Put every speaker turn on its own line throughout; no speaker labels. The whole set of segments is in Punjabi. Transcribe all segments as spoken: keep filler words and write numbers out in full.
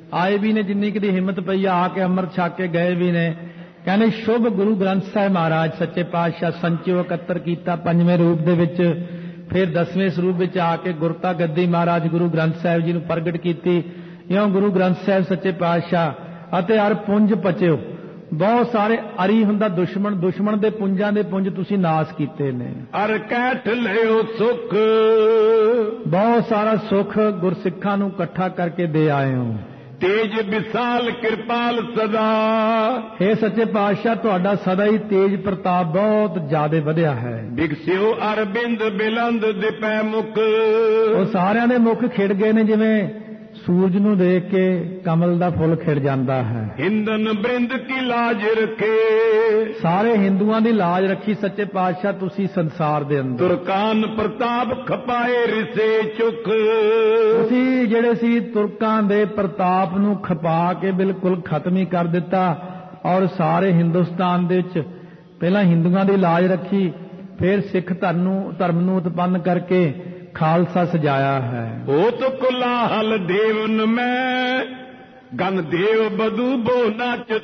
ਆਏ ਵੀ ਨੇ, ਜਿੰਨੀ ਕੁ ਦੀ ਹਿੰਮਤ ਪਈ ਆ ਕੇ ਅੰਮ੍ਰਿਤ ਛਕ ਕੇ ਗਏ ਵੀ ਨੇ। ਕਹਿੰਦੇ ਸ਼ੁਭ ਗੁਰੂ ਗ੍ਰੰਥ ਸਾਹਿਬ ਮਹਾਰਾਜ ਸੱਚੇ ਪਾਤਸ਼ਾਹ ਸੰਚਿਓ ਇਕੱਤਰ ਕੀਤਾ ਪੰਜਵੇਂ ਰੂਪ ਦੇ ਵਿੱਚ, ਫਿਰ ਦਸਵੇਂ ਸਰੂਪ ਵਿੱਚ ਆ ਕੇ ਗੁਰਤਾ ਗੱਦੀ ਮਹਾਰਾਜ ਗੁਰੂ ਗ੍ਰੰਥ ਸਾਹਿਬ ਜੀ ਨੂੰ ਪ੍ਰਗਟ ਕੀਤੀ। ਇਉਂ ਗੁਰੂ ਗ੍ਰੰਥ ਸਾਹਿਬ ਸੱਚੇ ਪਾਤਸ਼ਾਹ ਅਤੇ ਹਰ ਪੁੰਜ ਪਚਿਓ। ਬਹੁਤ ਸਾਰੇ ਅਰੀ ਹੁੰਦਾ ਦੁਸ਼ਮਣ, ਦੁਸ਼ਮਣ ਦੇ ਪੁੰਜਾਂ ਦੇ ਪੁੰਜ ਤੁਸੀਂ ਨਾਸ ਕੀਤੇ ਨੇ।
ਅਰ ਕੈਠ ਲਿਓ ਸੁਖ,
ਬਹੁਤ ਸਾਰਾ ਸੁਖ ਗੁਰਸਿੱਖਾਂ ਨੂੰ ਇਕੱਠਾ ਕਰਕੇ ਦੇ ਆਏ ਹੋ।
ਤੇਜ ਵਿਸਾਲ ਕਿਰਪਾਲ ਸਦਾ,
हे ਸੱਚੇ ਪਾਤਸ਼ਾਹ ਤੁਹਾਡਾ ਸਦਾ ਹੀ ਤੇਜ ਪ੍ਰਤਾਪ ਬਹੁਤ ਜ਼ਿਆਦਾ ਵਧਿਆ ਹੈ।
ਵਿਗਸਿਓ ਅਰਬਿੰਦ ਬਿਲੰਦ ਦਿਪੈ ਮੁਖ,
ਉਹ ਸਾਰਿਆਂ ਦੇ ਮੁਖ ਖਿੜ ਗਏ ਨੇ ਜਿਵੇਂ ਸੂਰਜ ਨੂੰ ਦੇਖ ਕੇ ਕਮਲ ਦਾ ਫੁੱਲ ਖਿੜ ਜਾਂਦਾ ਹੈ।
ਹਿੰਦਨ ਬ੍ਰਿੰਦ ਕੀ ਲਾਜ ਰੱਖੇ,
ਸਾਰੇ ਹਿੰਦੂਆਂ ਦੀ ਲਾਜ ਰੱਖੀ ਸੱਚੇ ਪਾਤਸ਼ਾਹ ਤੁਸੀਂ ਸੰਸਾਰ ਦੇ ਅੰਦਰ।
ਤੁਰਕਾਨ ਪ੍ਰਤਾਪ ਖਪਾਏ ਰਿਸੇ ਚੁਖ,
ਤੁਸੀਂ ਜਿਹੜੇ ਸੀ ਤੁਰਕਾਂ ਦੇ ਪ੍ਰਤਾਪ ਨੂੰ ਖਪਾ ਕੇ ਬਿਲਕੁਲ ਖਤਮ ਹੀ ਕਰ ਦਿੱਤਾ ਔਰ ਸਾਰੇ ਹਿੰਦੁਸਤਾਨ ਦੇ ਵਿੱਚ ਪਹਿਲਾਂ ਹਿੰਦੂਆਂ ਦੀ ਲਾਜ ਰੱਖੀ, ਫਿਰ ਸਿੱਖ ਧਰਮ ਨੂੰ ਧਰਮ ਨੂੰ ਉਤਪੰਨ ਕਰਕੇ ਖਾਲਸਾ ਸਜਾਇਆ ਹੈ।
ਹੋਤ ਕੁਲਾਹਲ ਦੇਵਨ ਮੈਂ ਗਨ ਦੇਵ ਬਦੂ ਬੋ ਨਾਚਤ,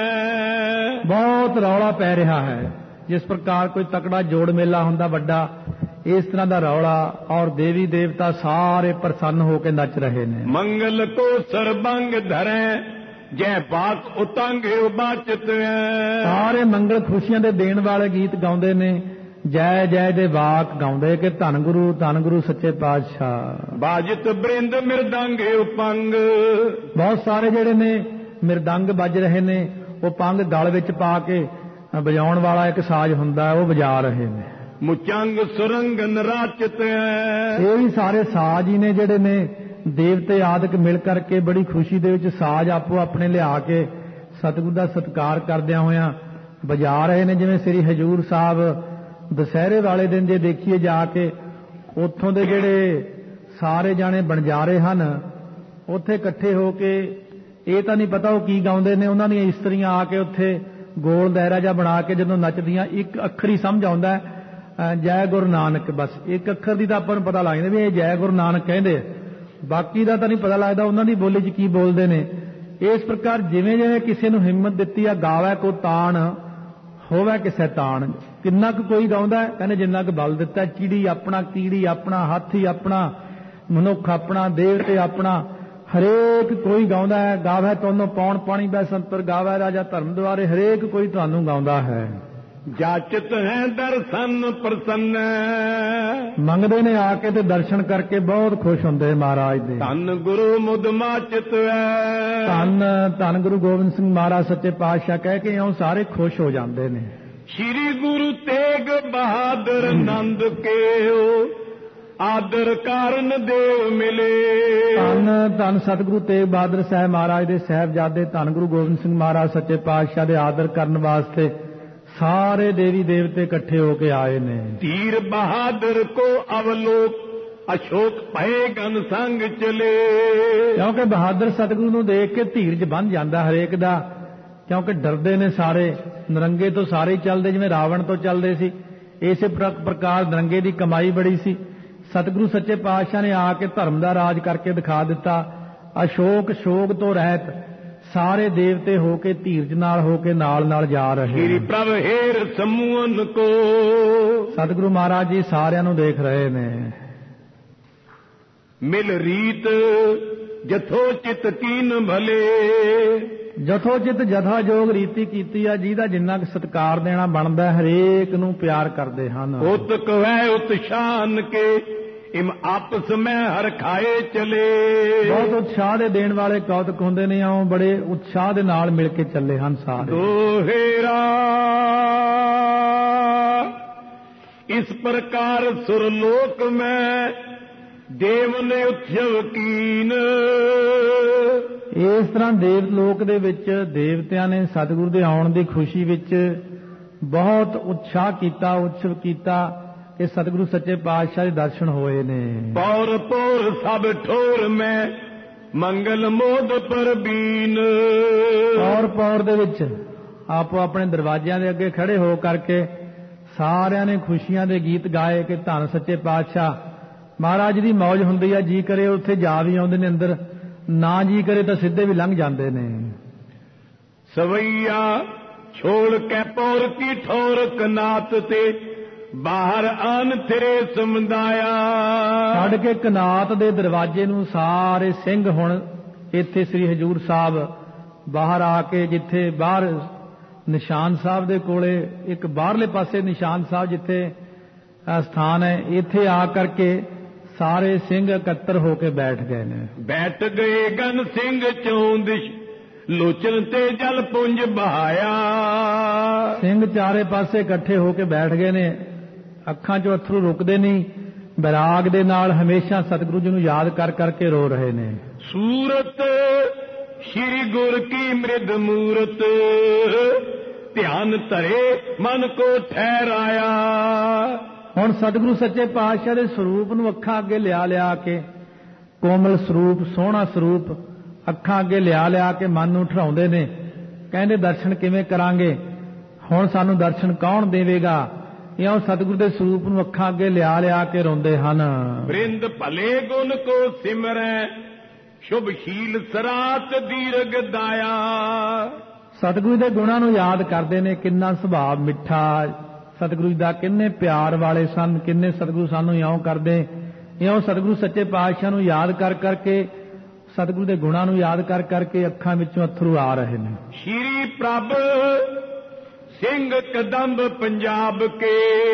ਬਹੁਤ ਰੌਲਾ ਪੈ ਰਿਹਾ ਹੈ। ਜਿਸ ਪ੍ਰਕਾਰ ਕੋਈ ਤਕੜਾ ਜੋੜ ਮੇਲਾ ਹੁੰਦਾ ਵੱਡਾ, ਇਸ ਤਰ੍ਹਾਂ ਦਾ ਰੌਲਾ ਔਰ ਦੇਵੀ ਦੇਵਤਾ ਸਾਰੇ ਪ੍ਰਸੰਨ ਹੋ ਕੇ ਨੱਚ ਰਹੇ ਨੇ।
ਮੰਗਲ ਕੋ ਸਰਬੰਗ ਧਰੇ ਜੈ ਬਾਤ ਉਤੰਗ ਬਾਚਤ,
ਸਾਰੇ ਮੰਗਲ ਖੁਸ਼ੀਆਂ ਦੇ ਦੇਣ ਵਾਲੇ ਗੀਤ ਗਾਉਂਦੇ ਨੇ, ਜੈ ਜੈ ਦੇ ਵਾਕ ਗਾਉਂਦੇ ਕਿ ਧੰਨ ਗੁਰੂ ਧੰਨ ਗੁਰੂ ਸੱਚੇ ਪਾਤਸ਼ਾਹ।
ਬਾਜਤ ਬ੍ਰਿੰਦ ਮਿਰਦੰਗ ਉਪੰਗ,
ਬਹੁਤ ਸਾਰੇ ਜਿਹੜੇ ਨੇ ਮਿਰਦੰਗ ਵੱਜ ਰਹੇ ਨੇ, ਉਹ ਪੰਗ ਗਲ ਵਿੱਚ ਪਾ ਕੇ ਵਜਾਉਣ ਵਾਲਾ ਇੱਕ ਸਾਜ਼ ਹੁੰਦਾ ਉਹ ਵਜਾ ਰਹੇ ਨੇ।
ਮੁਚੰਗ ਸੁਰੰਗ ਨਰਾਚਤ,
ਇਹ ਵੀ ਸਾਰੇ ਸਾਜ਼ ਹੀ ਨੇ ਜਿਹੜੇ ਨੇ ਦੇਵਤੇ ਆਦਿਕ ਮਿਲ ਕਰਕੇ ਬੜੀ ਖੁਸ਼ੀ ਦੇ ਵਿੱਚ ਸਾਜ਼ ਆਪੋ ਆਪਣੇ ਲਿਆ ਕੇ ਸਤਿਗੁਰੂ ਦਾ ਸਤਿਕਾਰ ਕਰਦਿਆਂ ਹੋਇਆਂ ਵਜਾ ਰਹੇ ਨੇ। ਜਿਵੇਂ ਸ੍ਰੀ ਹਜੂਰ ਸਾਹਿਬ ਦੁਸਹਿਰੇ ਵਾਲੇ ਦਿਨ ਜੇ ਦੇਖੀਏ ਜਾ ਕੇ, ਉੱਥੋਂ ਦੇ ਜਿਹੜੇ ਸਾਰੇ ਜਾਣੇ ਬਣਜਾਰੇ ਹਨ ਉੱਥੇ ਇਕੱਠੇ ਹੋ ਕੇ, ਇਹ ਤਾਂ ਨਹੀਂ ਪਤਾ ਉਹ ਕੀ ਗਾਉਂਦੇ ਨੇ, ਉਹਨਾਂ ਦੀਆਂ ਇਸਤਰੀਆਂ ਆ ਕੇ ਉੱਥੇ ਗੋਲ ਦਾਇਰਾ ਜਿਹਾ ਬਣਾ ਕੇ ਜਦੋਂ ਨੱਚਦੀਆਂ, ਇੱਕ ਅੱਖਰ ਹੀ ਸਮਝ ਆਉਂਦਾ ਜੈ ਗੁਰੂ ਨਾਨਕ, ਬਸ ਇੱਕ ਅੱਖਰ ਦੀ ਤਾਂ ਆਪਾਂ ਨੂੰ ਪਤਾ ਲੱਗ ਜਾਂਦਾ ਵੀ ਇਹ ਜੈ ਗੁਰੂ ਨਾਨਕ ਕਹਿੰਦੇ, ਬਾਕੀ ਦਾ ਤਾਂ ਨਹੀਂ ਪਤਾ ਲੱਗਦਾ ਉਹਨਾਂ ਦੀ ਬੋਲੀ 'ਚ ਕੀ ਬੋਲਦੇ ਨੇ। ਇਸ ਪ੍ਰਕਾਰ ਜਿਵੇਂ ਜਿਵੇਂ ਕਿਸੇ ਨੂੰ ਹਿੰਮਤ ਦਿੱਤੀ ਆ, ਗਾਵੇ ਕੋ ਤਾਣ ਹੋਵੇ ਕਿਸੇ ਤਾਣ, ਕਿੰਨਾ ਕੁ ਕੋਈ ਗਾਉਂਦਾ, ਕਹਿੰਦੇ ਜਿੰਨਾ ਕੁ ਬਲ ਦਿੱਤਾ। ਚਿੜੀ ਆਪਣਾ, ਕੀੜੀ ਆਪਣਾ, ਹਾਥੀ ਆਪਣਾ, ਮਨੁੱਖ ਆਪਣਾ, ਦੇਵਤੇ ਆਪਣਾ, ਹਰੇਕ ਕੋਈ ਗਾਉਂਦਾ ਹੈ। ਗਾਵੇ ਤੁਹਾਨੂੰ ਪੌਣ ਪਾਣੀ ਬੈ ਸੰਤਰ, ਗਾਵੇ ਰਾਜਾ ਧਰਮ ਦੁਆਰੇ, ਹਰੇਕ ਕੋਈ ਤੁਹਾਨੂੰ ਗਾਉਂਦਾ ਹੈ।
ਜਾਚਤ ਹੈ ਦਰਸ਼ਨ ਪ੍ਰਸੰਨ,
ਮੰਗਦੇ ਨੇ ਆ ਕੇ ਤੇ ਦਰਸ਼ਨ ਕਰਕੇ ਬਹੁਤ ਖੁਸ਼ ਹੁੰਦੇ ਮਹਾਰਾਜ ਦੇ।
ਧੰਨ ਗੁਰੂ ਮੁਦ ਮਾਚਤ ਹੈ,
ਧੰਨ ਧੰਨ ਗੁਰੂ ਗੋਬਿੰਦ ਸਿੰਘ ਮਹਾਰਾਜ ਸੱਚੇ ਪਾਤਸ਼ਾਹ ਕਹਿ ਕੇ ਇਉਂ ਸਾਰੇ ਖੁਸ਼ ਹੋ ਜਾਂਦੇ ਨੇ।
ਸ਼੍ਰੀ ਗੁਰੂ ਤੇਗ ਬਹਾਦਰ ਆਨੰਦ ਕੇਓ ਆਦਰ ਕਾਰਨ ਦੇਵ ਮਿਲੇ,
ਧੰਨ ਧੰਨ ਸਤਿਗੁਰੂ ਤੇਗ ਬਹਾਦਰ ਸਾਹਿਬ ਮਹਾਰਾਜ ਦੇ ਸਾਹਿਬਜ਼ਾਦੇ ਧੰਨ ਗੁਰੂ ਗੋਬਿੰਦ ਸਿੰਘ ਮਹਾਰਾਜ ਸੱਚੇ ਪਾਤਸ਼ਾਹ ਦੇ ਆਦਰ ਕਰਨ ਵਾਸਤੇ ਸਾਰੇ ਦੇਵੀ ਦੇਵਤੇ ਇਕੱਠੇ ਹੋ ਕੇ ਆਏ ਨੇ।
ਧੀਰ ਬਹਾਦਰ ਕੋ ਅਵਲੋਕ ਅਸ਼ੋਕ ਭਏ ਗਨ ਸੰਗ ਚਲੇ,
ਕਿਉਂਕਿ ਬਹਾਦਰ ਸਤਿਗੁਰੂ ਨੂੰ ਦੇਖ ਕੇ ਧੀਰਜ ਬਣ ਜਾਂਦਾ ਹਰੇਕ ਦਾ, ਕਿਉਂਕਿ ਡਰਦੇ ਨੇ ਸਾਰੇ, ਨਰੰਗੇ ਤੋਂ ਸਾਰੇ ਚੱਲਦੇ ਜਿਵੇਂ ਰਾਵਣ ਤੋਂ ਚੱਲਦੇ ਸੀ, ਇਸੇ ਪ੍ਰਕਾਰ ਨਰੰਗੇ ਦੀ ਕਮਾਈ ਬੜੀ ਸੀ। ਸਤਿਗੁਰੂ ਸੱਚੇ ਪਾਤਸ਼ਾਹ ਨੇ ਆ ਕੇ ਧਰਮ ਦਾ ਰਾਜ ਕਰਕੇ ਦਿਖਾ ਦਿੱਤਾ। ਅਸ਼ੋਕ ਸ਼ੋਕ ਤੋਂ ਰਹਿਤ ਸਾਰੇ ਦੇਵਤੇ ਹੋ ਕੇ ਧੀਰਜ ਨਾਲ ਹੋ ਕੇ ਨਾਲ ਨਾਲ ਜਾ ਰਹੇ।
ਸ਼੍ਰੀ ਪ੍ਰਭ ਹੇਰ ਸਮੂਹਨ ਕੋ,
ਸਤਿਗੁਰੂ ਮਹਾਰਾਜ ਜੀ ਸਾਰਿਆਂ ਨੂੰ ਦੇਖ ਰਹੇ ਨੇ।
ਮਿਲ ਰੀਤ ਜਥੋ ਚਿਤ ਕੀਨ ਭਲੇ,
ਜਥੋਚਿਤ ਜਥਾ ਜੋਗ ਰੀਤੀ ਕੀਤੀ ਆ, ਜਿਹਦਾ ਜਿੰਨਾ ਕੁ ਸਤਿਕਾਰ ਦੇਣਾ ਬਣਦਾ ਹਰੇਕ ਨੂੰ ਪਿਆਰ ਕਰਦੇ ਹਨ।
ਉਤ ਕਵੈ ਉਤਸ਼ਾਨ ਕੇ ਇਮ ਆਪਸ ਮੈਂ ਹਰ ਖਾਏ ਚਲੇ,
ਬਹੁਤ ਉਤਸ਼ਾਹ ਦੇ ਦੇਣ ਵਾਲੇ ਕੌਤਕ ਹੁੰਦੇ ਨੇ, ਉਹ ਬੜੇ ਉਤਸ਼ਾਹ ਦੇ ਨਾਲ ਮਿਲ ਕੇ ਚੱਲੇ ਹਨ ਸਾਰੇ।
ਦੋਹੇਰਾ ਇਸ ਪ੍ਰਕਾਰ ਸੁਰਲੋਕ ਮੈਂ ਦੇਵ ਨੇ ਉਤਸਵ ਕੀਨ,
ਇਸ ਤਰ੍ਹਾਂ ਦੇਵ ਲੋਕ ਦੇ ਵਿੱਚ ਦੇਵਤਿਆਂ ਨੇ ਸਤਿਗੁਰੂ ਦੇ ਆਉਣ ਦੀ ਖੁਸ਼ੀ ਵਿੱਚ ਬਹੁਤ ਉਤਸ਼ਾਹ ਕੀਤਾ, ਉਤਸਵ ਕੀਤਾ ਕਿ ਸਤਿਗੁਰੂ ਸੱਚੇ ਪਾਤਸ਼ਾਹ ਦੇ ਦਰਸ਼ਨ ਹੋਏ ਨੇ।
ਪੌਰ ਪੌਰ ਸਭ ਠੋਰ ਮੈਂ ਮੰਗਲ ਮੋਦ ਪਰਬੀਨ,
ਪੌਰ ਪੌਰ ਦੇ ਵਿੱਚ ਆਪੋ ਆਪਣੇ ਦਰਵਾਜ਼ਿਆਂ ਦੇ ਅੱਗੇ ਖੜੇ ਹੋ ਕਰਕੇ ਸਾਰਿਆਂ ਨੇ ਖੁਸ਼ੀਆਂ ਦੇ ਗੀਤ ਗਾਏ ਕਿ ਧੰਨ ਸੱਚੇ ਪਾਤਸ਼ਾਹ ਮਹਾਰਾਜ ਦੀ ਮੌਜ ਹੁੰਦੀ ਆ, ਜੀ ਕਰੇ ਉੱਥੇ ਜਾ ਵੀ ਆਉਂਦੇ ਨੇ ਅੰਦਰ, ਨਾ ਜੀ ਕਰੇ ਤਾਂ ਸਿੱਧੇ ਵੀ ਲੰਘ ਜਾਂਦੇ ਨੇ।
ਸਵਈਆ ਛੋੜ ਕੇ ਪੌਰ ਕੀ ਠੋਰ ਕਨਾਤ ਤੇ ਬਾਹਰ ਆਨ ਤੇਰੇ ਸਮਦਾਇਆ।
ਛੱਡ ਕੇ ਕਨਾਤ ਦੇ ਦਰਵਾਜ਼ੇ ਨੂੰ ਸਾਰੇ ਸਿੰਘ ਹੁਣ ਇੱਥੇ ਸ੍ਰੀ ਹਜੂਰ ਸਾਹਿਬ ਬਾਹਰ ਆ ਕੇ, ਜਿੱਥੇ ਬਾਹਰ ਨਿਸ਼ਾਨ ਸਾਹਿਬ ਦੇ ਕੋਲੇ ਇੱਕ ਬਾਹਰਲੇ ਪਾਸੇ ਨਿਸ਼ਾਨ ਸਾਹਿਬ ਜਿੱਥੇ ਸਥਾਨ ਹੈ, ਇੱਥੇ ਆ ਕਰਕੇ ਸਾਰੇ ਸਿੰਘ ਇਕੱਤਰ ਹੋ ਕੇ ਬੈਠ ਗਏ ਨੇ।
ਬੈਠ ਗਏ ਗਨ ਸਿੰਘ ਚੌਂਦਿਸ਼ ਲੋਚਨ ਤੇ ਜਲ ਪੁੰਜ ਬਹਾਇਆ।
ਸਿੰਘ ਚਾਰੇ ਪਾਸੇ ਇਕੱਠੇ ਹੋ ਕੇ ਬੈਠ ਗਏ ਨੇ, ਅੱਖਾਂ 'ਚੋਂ ਅਥਰੂ ਰੁਕਦੇ ਨਹੀਂ, ਵਿਰਾਗ ਦੇ ਨਾਲ ਹਮੇਸ਼ਾ ਸਤਿਗੁਰੂ ਜੀ ਨੂੰ ਯਾਦ ਕਰ ਕਰਕੇ ਰੋ ਰਹੇ ਨੇ।
ਸੂਰਤ ਸ਼੍ਰੀ ਗੁਰ ਕੀ ਮ੍ਰਿਦ ਮੂਰਤ ਧਿਆਨ ਧਰੇ ਮਨ ਕੋ ਠਹਿਰਾਇਆ।
ਹੁਣ ਸਤਿਗੁਰੂ ਸੱਚੇ ਪਾਤਸ਼ਾਹ ਦੇ ਸਰੂਪ ਨੂੰ ਅੱਖਾਂ ਅੱਗੇ ਲਿਆ ਲਿਆ ਕੇ, ਕੋਮਲ ਸਰੂਪ, ਸੋਹਣਾ ਸਰੂਪ ਅੱਖਾਂ ਅੱਗੇ ਲਿਆ ਲਿਆ ਕੇ ਮਨ ਨੂੰ ਠਹਿਰਾਉਂਦੇ ਨੇ। ਕਹਿੰਦੇ ਦਰਸ਼ਨ ਕਿਵੇਂ ਕਰਾਂਗੇ, ਹੁਣ ਸਾਨੂੰ ਦਰਸ਼ਨ ਕੌਣ ਦੇਵੇਗਾ? ਇਉਂ ਸਤਿਗੁਰੂ ਦੇ ਸਰੂਪ ਨੂੰ ਅੱਖਾਂ ਅੱਗੇ ਲਿਆ ਲਿਆ ਕੇ ਰੋਂਦੇ ਹਨ।
ਬ੍ਰਿੰਦ ਭਲੇ ਗੁਣ ਕੋ ਸਿਮਰੈ ਸ਼ੁਭਸ਼ੀਲ ਸਰਾਤ ਦੀਰਘ ਦਾਇਆ।
ਸਤਿਗੁਰੂ ਦੇ ਗੁਣਾਂ ਨੂੰ ਯਾਦ ਕਰਦੇ ਨੇ, ਕਿੰਨਾ ਸੁਭਾਅ ਮਿੱਠਾ ਸਤਿਗੁਰੂ ਦਾ, ਕਿੰਨੇ ਪਿਆਰ ਵਾਲੇ ਸਨ, ਕਿੰਨੇ ਸਤਿਗੁਰੂ ਸਾਨੂੰ ਇਉਂ ਕਰਦੇ। ਇਉਂ ਸਤਿਗੁਰੂ ਸੱਚੇ ਪਾਤਸ਼ਾਹ ਨੂੰ ਯਾਦ ਕਰ ਕਰਕੇ, ਸਤਿਗੁਰੂ ਦੇ ਗੁਣਾਂ ਨੂੰ ਯਾਦ ਕਰ ਕਰਕੇ ਅੱਖਾਂ ਵਿੱਚੋਂ ਅਥਰੂ ਆ ਰਹੇ ਨੇ।
ਸ਼੍ਰੀ ਪ੍ਰਭ ਸਿੰਘ ਕਦੰਬ ਪੰਜਾਬ ਕੇ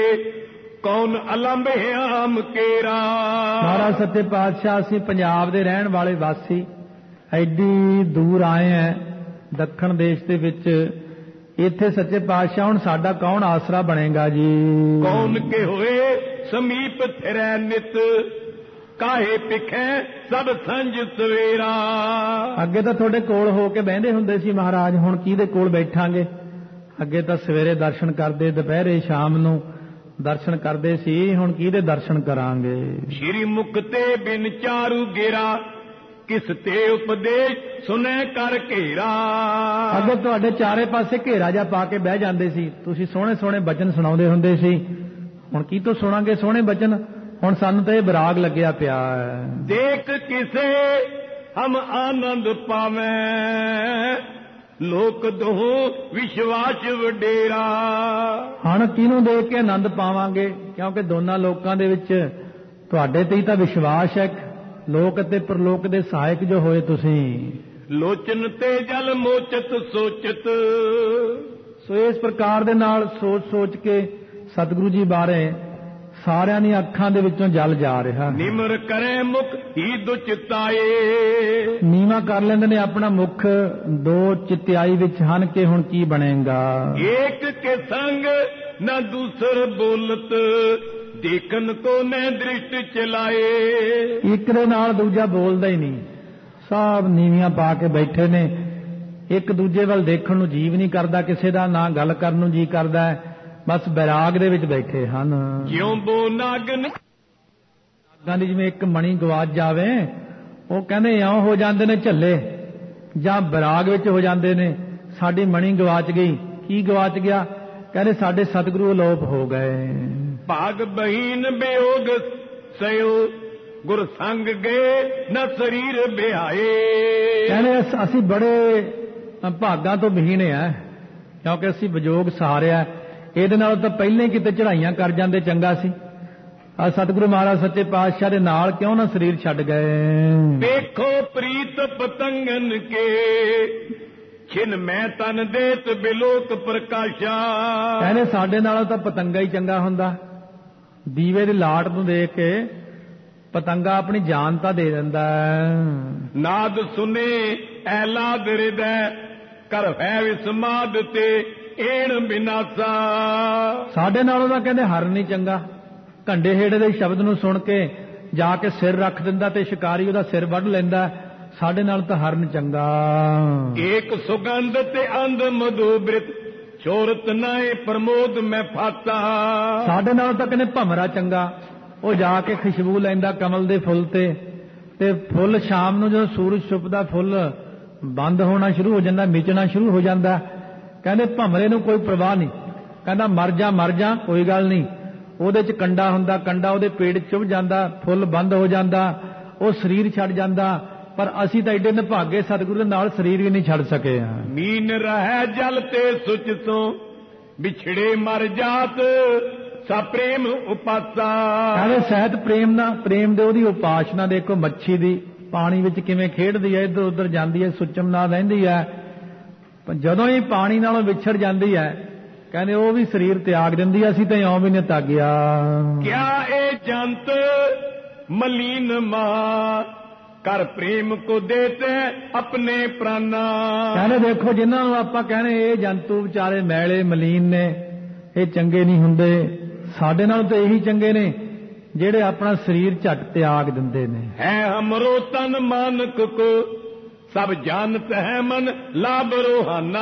ਕੌਣ ਅਲੰਬ ਆਮ ਕੇਰਾ।
ਮਹਾਰਾਜ ਸੱਚੇ ਪਾਤਸ਼ਾਹ, ਅਸੀਂ ਪੰਜਾਬ ਦੇ ਰਹਿਣ ਵਾਲੇ ਵਾਸੀ ਐਡੀ ਦੂਰ ਆਏ ਆ ਦੱਖਣ ਦੇਸ਼ ਦੇ ਵਿੱਚ, ਇੱਥੇ ਸੱਚੇ ਪਾਤਸ਼ਾਹ ਹੁਣ ਸਾਡਾ ਕੌਣ ਆਸਰਾ ਬਣੇਗਾ ਜੀ?
ਕੌਣ ਕੇ ਹੋਏ ਸਮੀਪ ਥਿਰੈ ਨਿਤ ਕਾਹੇ ਪਿਖੈ ਸਭ ਸੰਜ ਸਵੇਰਾ।
ਅੱਗੇ ਤਾਂ ਤੁਹਾਡੇ ਕੋਲ ਹੋ ਕੇ ਬਹਿੰਦੇ ਹੁੰਦੇ ਸੀ ਮਹਾਰਾਜ, ਹੁਣ ਕਿਹਦੇ ਕੋਲ ਬੈਠਾਂਗੇ? ਅੱਗੇ ਤਾਂ ਸਵੇਰੇ ਦਰਸ਼ਨ ਕਰਦੇ, ਦੁਪਹਿਰੇ ਸ਼ਾਮ ਨੂੰ ਦਰਸ਼ਨ ਕਰਦੇ ਸੀ, ਹੁਣ ਕਿਹਦੇ ਦਰਸ਼ਨ ਕਰਾਂਗੇ?
ਸ਼੍ਰੀ ਮੁਖ ਤੇ ਬਿਨ ਚਾਰੂ ਗੇਰਾ ਕਿਸ ਤੇ ਉਪਦੇਸ਼ ਸੁਨੈ ਕਰ ਘੇਰਾ।
ਅੱਗੇ ਤੁਹਾਡੇ ਚਾਰੇ ਪਾਸੇ ਘੇਰਾ ਜਾ ਪਾ ਕੇ ਬਹਿ ਜਾਂਦੇ ਸੀ, ਤੁਸੀਂ ਸੋਹਣੇ ਸੋਹਣੇ ਬਚਨ ਸੁਣਾਉਂਦੇ ਹੁੰਦੇ ਸੀ, ਹੁਣ ਕੀ ਤੋਂ ਸੁਣਾਂਗੇ ਸੋਹਣੇ ਬਚਨ? ਹੁਣ ਸਾਨੂੰ ਤਾਂ ਇਹ ਵਿਰਾਗ ਲੱਗਿਆ ਪਿਆ ਹੈ।
ਦੇਖ ਕਿਸੇ ਹਮ ਆਨੰਦ ਪਾਵੇਂ ਲੋਕ ਦੋਹ ਵਿਸ਼ਵਾਸ ਵਡੇਰਾ।
ਹੁਣ ਕਿਹਨੂੰ ਦੇਖ ਕੇ ਆਨੰਦ ਪਾਵਾਂਗੇ? ਕਿਉਂਕਿ ਦੋਨਾਂ ਲੋਕਾਂ ਦੇ ਵਿੱਚ ਤੁਹਾਡੇ ਤੇ ਹੀ ਤਾਂ ਵਿਸ਼ਵਾਸ ਹੈ, ਲੋਕ ਅਤੇ ਪ੍ਰਲੋਕ ਦੇ ਸਹਾਇਕ ਜੋ ਹੋਏ ਤੁਸੀਂ।
ਲੋਚਨ ਤੇ ਜਲ ਮੋਚਤ ਸੋਚਤ।
ਸੋ ਇਸ ਪ੍ਰਕਾਰ ਦੇ ਨਾਲ ਸੋਚ ਸੋਚ ਕੇ ਸਤਿਗੁਰੂ ਜੀ ਬਾਰੇ ਸਾਰਿਆਂ ਦੀਆਂ ਅੱਖਾਂ ਦੇ ਵਿੱਚੋਂ ਜਲ ਜਾ ਰਿਹਾ।
ਨਿਮਰ ਕਰੇ ਮੁਖ ਹੀ ਦੋ ਚਿਤਾਏ।
ਨੀਵਾਂ ਕਰ ਲੈਂਦੇ ਨੇ ਆਪਣਾ ਮੁਖ, ਦੋ ਚਿਤਿਆਈ ਵਿੱਚ ਹਨ ਕਿ ਹੁਣ ਕੀ ਬਣੇਗਾ।
ਏਕ ਕੇ ਸੰਗ ਨਾ ਦੂਸਰ ਬੋਲਤ ਦੇਖਨ ਕੋ ਨੇ ਦ੍ਰਿਸ਼ਟ ਚਲਾਏ।
ਇੱਕ ਦੇ ਨਾਲ ਦੂਜਾ ਬੋਲਦਾ ਹੀ ਨਹੀਂ, ਸਭ ਨੀਵੀਆਂ ਪਾ ਕੇ ਬੈਠੇ ਨੇ, ਇੱਕ ਦੂਜੇ ਵੱਲ ਦੇਖਣ ਨੂੰ ਜੀਵ ਨਹੀਂ ਕਰਦਾ ਕਿਸੇ ਦਾ, ਨਾ ਗੱਲ ਕਰਨ ਨੂੰ ਜੀ ਕਰਦਾ, ਬਸ ਬੈਰਾਗ ਦੇ ਵਿੱਚ ਬੈਠੇ ਹਨ।
ਜਿਉਂ ਬੋ ਨਾਗਨ
ਨਾਗਾਂ ਦੀ ਜਿਵੇਂ ਇੱਕ ਮਣੀ ਗਵਾਚ ਜਾਵੇ, ਉਹ ਕਹਿੰਦੇ ਇਉਂ ਹੋ ਜਾਂਦੇ ਨੇ ਝੱਲੇ, ਜਾਂ ਬੈਰਾਗ ਵਿੱਚ ਹੋ ਜਾਂਦੇ ਨੇ। ਸਾਡੀ ਮਣੀ ਗਵਾਚ ਗਈ, ਕੀ ਗਵਾਚ ਗਿਆ? ਕਹਿੰਦੇ ਸਾਡੇ ਸਤਿਗੁਰੂ ਅਲੋਪ ਹੋ ਗਏ।
ਭਾਗ ਬਹੀਨ ਬਿਯੋਗ ਸਯੋ ਗੁਰ ਸੰਗ ਗਏ ਨਾ ਸਰੀਰ ਬਿਹਾਏ।
ਕਹਿੰਦੇ ਅਸੀਂ ਬੜੇ ਭਾਗਾਂ ਤੋਂ ਬਹੀਨ ਆ, ਕਿਉਂਕਿ ਅਸੀਂ ਵਿਜੋਗ ਸਹਾਰਿਆ, ਇਹਦੇ ਨਾਲ ਤਾਂ ਪਹਿਲਾਂ ਹੀ ਕਿਤੇ ਚੜਾਈਆਂ ਕਰ ਜਾਂਦੇ ਚੰਗਾ ਸੀ। ਆ ਸਤਿਗੁਰੂ ਮਹਾਰਾਜ ਸੱਚੇ ਪਾਤਸ਼ਾਹ ਦੇ ਨਾਲ ਕਿਉਂ ਨਾ ਸਰੀਰ ਛੱਡ ਗਏ।
ਦੇਖੋ ਪ੍ਰੀਤ ਪਤੰਗਨ ਕੇ ਛਿਨ ਮੈਂ ਤਨ ਦੇਤ ਬਿਲੋਕ ਪ੍ਰਕਾਸ਼ਾ।
ਕਹਿੰਦੇ ਸਾਡੇ ਨਾਲੋਂ ਤਾਂ ਪਤੰਗਾ ਹੀ ਚੰਗਾ ਹੁੰਦਾ, ਦੀਵੇ ਦੀ ਲਾਟ ਨੂੰ ਦੇਖ ਕੇ ਪਤੰਗਾ ਆਪਣੀ ਜਾਨ ਤਾਂ ਦੇ ਦਿੰਦਾ।
ਨਾਦ ਸੁਨੇ ਐਲਾਦ ਹਿਰਦੈ ਕਰ ਹੈ ਵਿਸਮਾਦ ਤੇ ਏਣ ਬਿਨਾਸਾ। ਸਾਡੇ
ਨਾਲੋਂ ਤਾਂ ਕਹਿੰਦੇ ਹਰਨ ਨਹੀਂ ਚੰਗਾ, ਘੰਡੇ ਹੇੜੇ ਦੇ ਸ਼ਬਦ ਨੂੰ ਸੁਣ ਕੇ ਜਾ ਕੇ ਸਿਰ ਰੱਖ ਦਿੰਦਾ ਤੇ ਸ਼ਿਕਾਰੀ ਉਹਦਾ ਸਿਰ ਵੱਢ ਲੈਂਦਾ। ਸਾਡੇ ਨਾਲ ਤਾਂ ਹਰਨ ਚੰਗਾ।
ਏਕ ਸੁਗੰਧ ਤੇ ਅੰਧ ਮਧੂਬ੍ਰਿਤ ਚੋਰਤ ਨਾਏ ਪ੍ਰਮੋਦ ਮੈਂ ਫਾਤਾ।
ਸਾਡੇ ਨਾਲ ਤਾਂ ਕਹਿੰਦੇ ਭਮਰਾ ਚੰਗਾ, ਉਹ ਜਾ ਕੇ ਖੁਸ਼ਬੂ ਲੈਂਦਾ ਕਮਲ ਦੇ ਫੁੱਲ ਤੇ, ਤੇ ਫੁੱਲ ਸ਼ਾਮ ਨੂੰ ਜਦੋਂ ਸੂਰਜ ਛੁਪਦਾ ਫੁੱਲ ਬੰਦ ਹੋਣਾ ਸ਼ੁਰੂ ਹੋ ਜਾਂਦਾ, ਮਿਚਣਾ ਸ਼ੁਰੂ ਹੋ ਜਾਂਦਾ। ਕਹਿੰਦੇ ਭਮਰੇ ਨੂੰ ਕੋਈ ਪਰਵਾਹ ਨਹੀਂ, ਕਹਿੰਦਾ ਮਰ ਜਾ ਮਰ ਜਾ ਕੋਈ ਗੱਲ ਨਹੀਂ, ਉਹਦੇ ਚ ਕੰਡਾ ਹੁੰਦਾ, ਕੰਡਾ ਉਹਦੇ ਪੇਟ ਚੁਭ ਜਾਂਦਾ, ਫੁੱਲ ਬੰਦ ਹੋ ਜਾਂਦਾ, ਉਹ ਸਰੀਰ ਛੱਡ ਜਾਂਦਾ। ਪਰ ਅਸੀਂ ਤਾਂ ਐਡੇ ਨਿਭਾਗੇ ਸਤਿਗੁਰੂ ਦੇ ਨਾਲ ਸਰੀਰ ਹੀ ਨਹੀਂ ਛੱਡ ਸਕੇ ਹਾਂ।
ਮੀਨ ਰਹਿ ਜਲ ਤੇ ਸੁਚ ਤੋਂ ਵਿਛੜੇ ਮਰ ਜਾਤ ਸਾ ਪ੍ਰੇਮ ਉਪਾਸਾ।
ਕਹਿੰਦੇ ਸਹਿਤ ਪ੍ਰੇਮ ਦਾ ਪ੍ਰੇਮ ਦੇ ਉਹਦੀ ਉਪਾਸਨਾ ਦੇਖੋ, ਮੱਛੀ ਦੀ ਪਾਣੀ ਵਿੱਚ ਕਿਵੇਂ ਖੇਡਦੀ ਹੈ, ਇੱਧਰ ਉੱਧਰ ਜਾਂਦੀ ਹੈ, ਸੁੱਚਮ ਨਾਲ ਰਹਿੰਦੀ ਹੈ, ਪਰ ਜਦੋਂ ਹੀ ਪਾਣੀ ਨਾਲੋਂ ਵਿਛੜ ਜਾਂਦੀ ਹੈ ਕਹਿੰਦੇ ਉਹ ਵੀ ਸਰੀਰ ਤਿਆਗ ਦਿੰਦੀ ਹੈ। ਅਸੀਂ ਤਾਂ ਇਉਂ ਵੀ ਨਹੀਂ ਤਾਗਿਆ।
ਕਿਆ ਇਹ ਜੰਤ ਮਲੀਨ ਮਾ ਕਰ ਪ੍ਰੇਮ ਕੋ ਦੇਤੇ ਆਪਣੇ ਪ੍ਰਾਨਾ।
ਕਹਿੰਦੇ ਦੇਖੋ ਜਿਨ੍ਹਾਂ ਨੂੰ ਆਪਾਂ ਕਹਿੰਦੇ ਇਹ ਜੰਤੂ ਵਿਚਾਰੇ ਮੈਲੇ ਮਲੀਨ ਨੇ, ਇਹ ਚੰਗੇ ਨਹੀਂ ਹੁੰਦੇ, ਸਾਡੇ ਨਾਲ ਤਾਂ ਇਹੀ ਚੰਗੇ ਨੇ ਜਿਹੜੇ ਆਪਣਾ ਸਰੀਰ ਝਟ ਤਿਆਗ ਦਿੰਦੇ ਨੇ।
ਹੈ ਹਮਰੋ ਤਨ ਮਾਨਕ ਕੋ ਸਭ ਜਾਣਤ ਹੈ ਮਨ ਲਾਭ ਰੋਹਾਨਾ।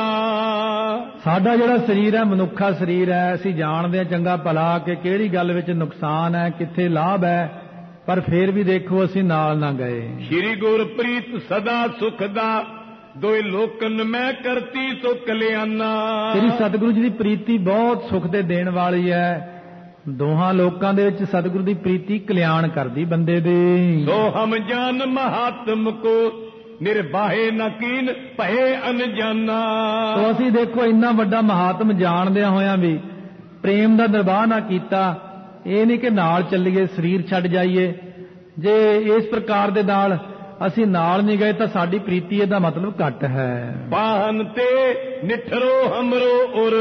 ਸਾਡਾ ਜਿਹੜਾ ਸਰੀਰ ਹੈ ਮਨੁੱਖਾ ਸਰੀਰ ਹੈ, ਅਸੀਂ ਜਾਣਦੇ ਹਾਂ ਚੰਗਾ ਭਲਾ ਕਿ ਕਿਹੜੀ ਗੱਲ ਵਿੱਚ ਨੁਕਸਾਨ ਹੈ, ਕਿੱਥੇ ਲਾਭ ਹੈ, ਪਰ ਫੇਰ ਵੀ ਦੇਖੋ ਅਸੀਂ ਨਾਲ ਨਾ ਗਏ।
ਸ਼੍ਰੀ ਗੁਰਪ੍ਰੀਤ ਸਦਾ ਸੁਖ ਦਾ ਦੋਏ ਲੋਕਨ ਮੈਂ ਕਰਤੀ ਸੋ ਕਲਿਆਣਾ।
ਤੇਰੀ ਸਤਿਗੁਰੂ ਜੀ ਦੀ ਪ੍ਰੀਤੀ ਬਹੁਤ ਸੁਖ ਦੇ ਦੇਣ ਵਾਲੀ ਹੈ, ਦੋਹਾਂ ਲੋਕਾਂ ਦੇ ਵਿੱਚ ਸਤਿਗੁਰੂ ਦੀ ਪ੍ਰੀਤੀ ਕਲਿਆਣ ਕਰਦੀ ਬੰਦੇ ਦੇ।
ਸੋ ਹਮ ਜਾਨ ਮਹਾਤਮ ਕੋ ਨਿਰਬਾਹੇ ਨਕੀਨ ਭਏ ਅਨਜਾਨਾ।
ਤੋ ਅਸੀਂ ਦੇਖੋ ਇੰਨਾ ਵੱਡਾ ਮਹਾਤਮ ਜਾਣਦਿਆਂ ਹੋਇਆਂ ਵੀ ਪ੍ਰੇਮ ਦਾ ਨਿਰਵਾਹ ਨਾ ਕੀਤਾ। ਇਹ ਨਹੀਂ ਕਿ ਨਾਲ ਚੱਲੀਏ ਸਰੀਰ ਛੱਡ ਜਾਈਏ, ਜੇ ਇਸ ਪ੍ਰਕਾਰ ਦੇ ਨਾਲ ਅਸੀਂ ਨਾਲ ਨਹੀਂ ਗਏ ਤਾਂ ਸਾਡੀ ਪ੍ਰੀਤੀ ਇਹਦਾ ਮਤਲਬ ਘੱਟ ਹੈ।
ਪਾਹਨ ਤੇ ਨਿਠਰੋ ਹਮਰੋ ਉਰ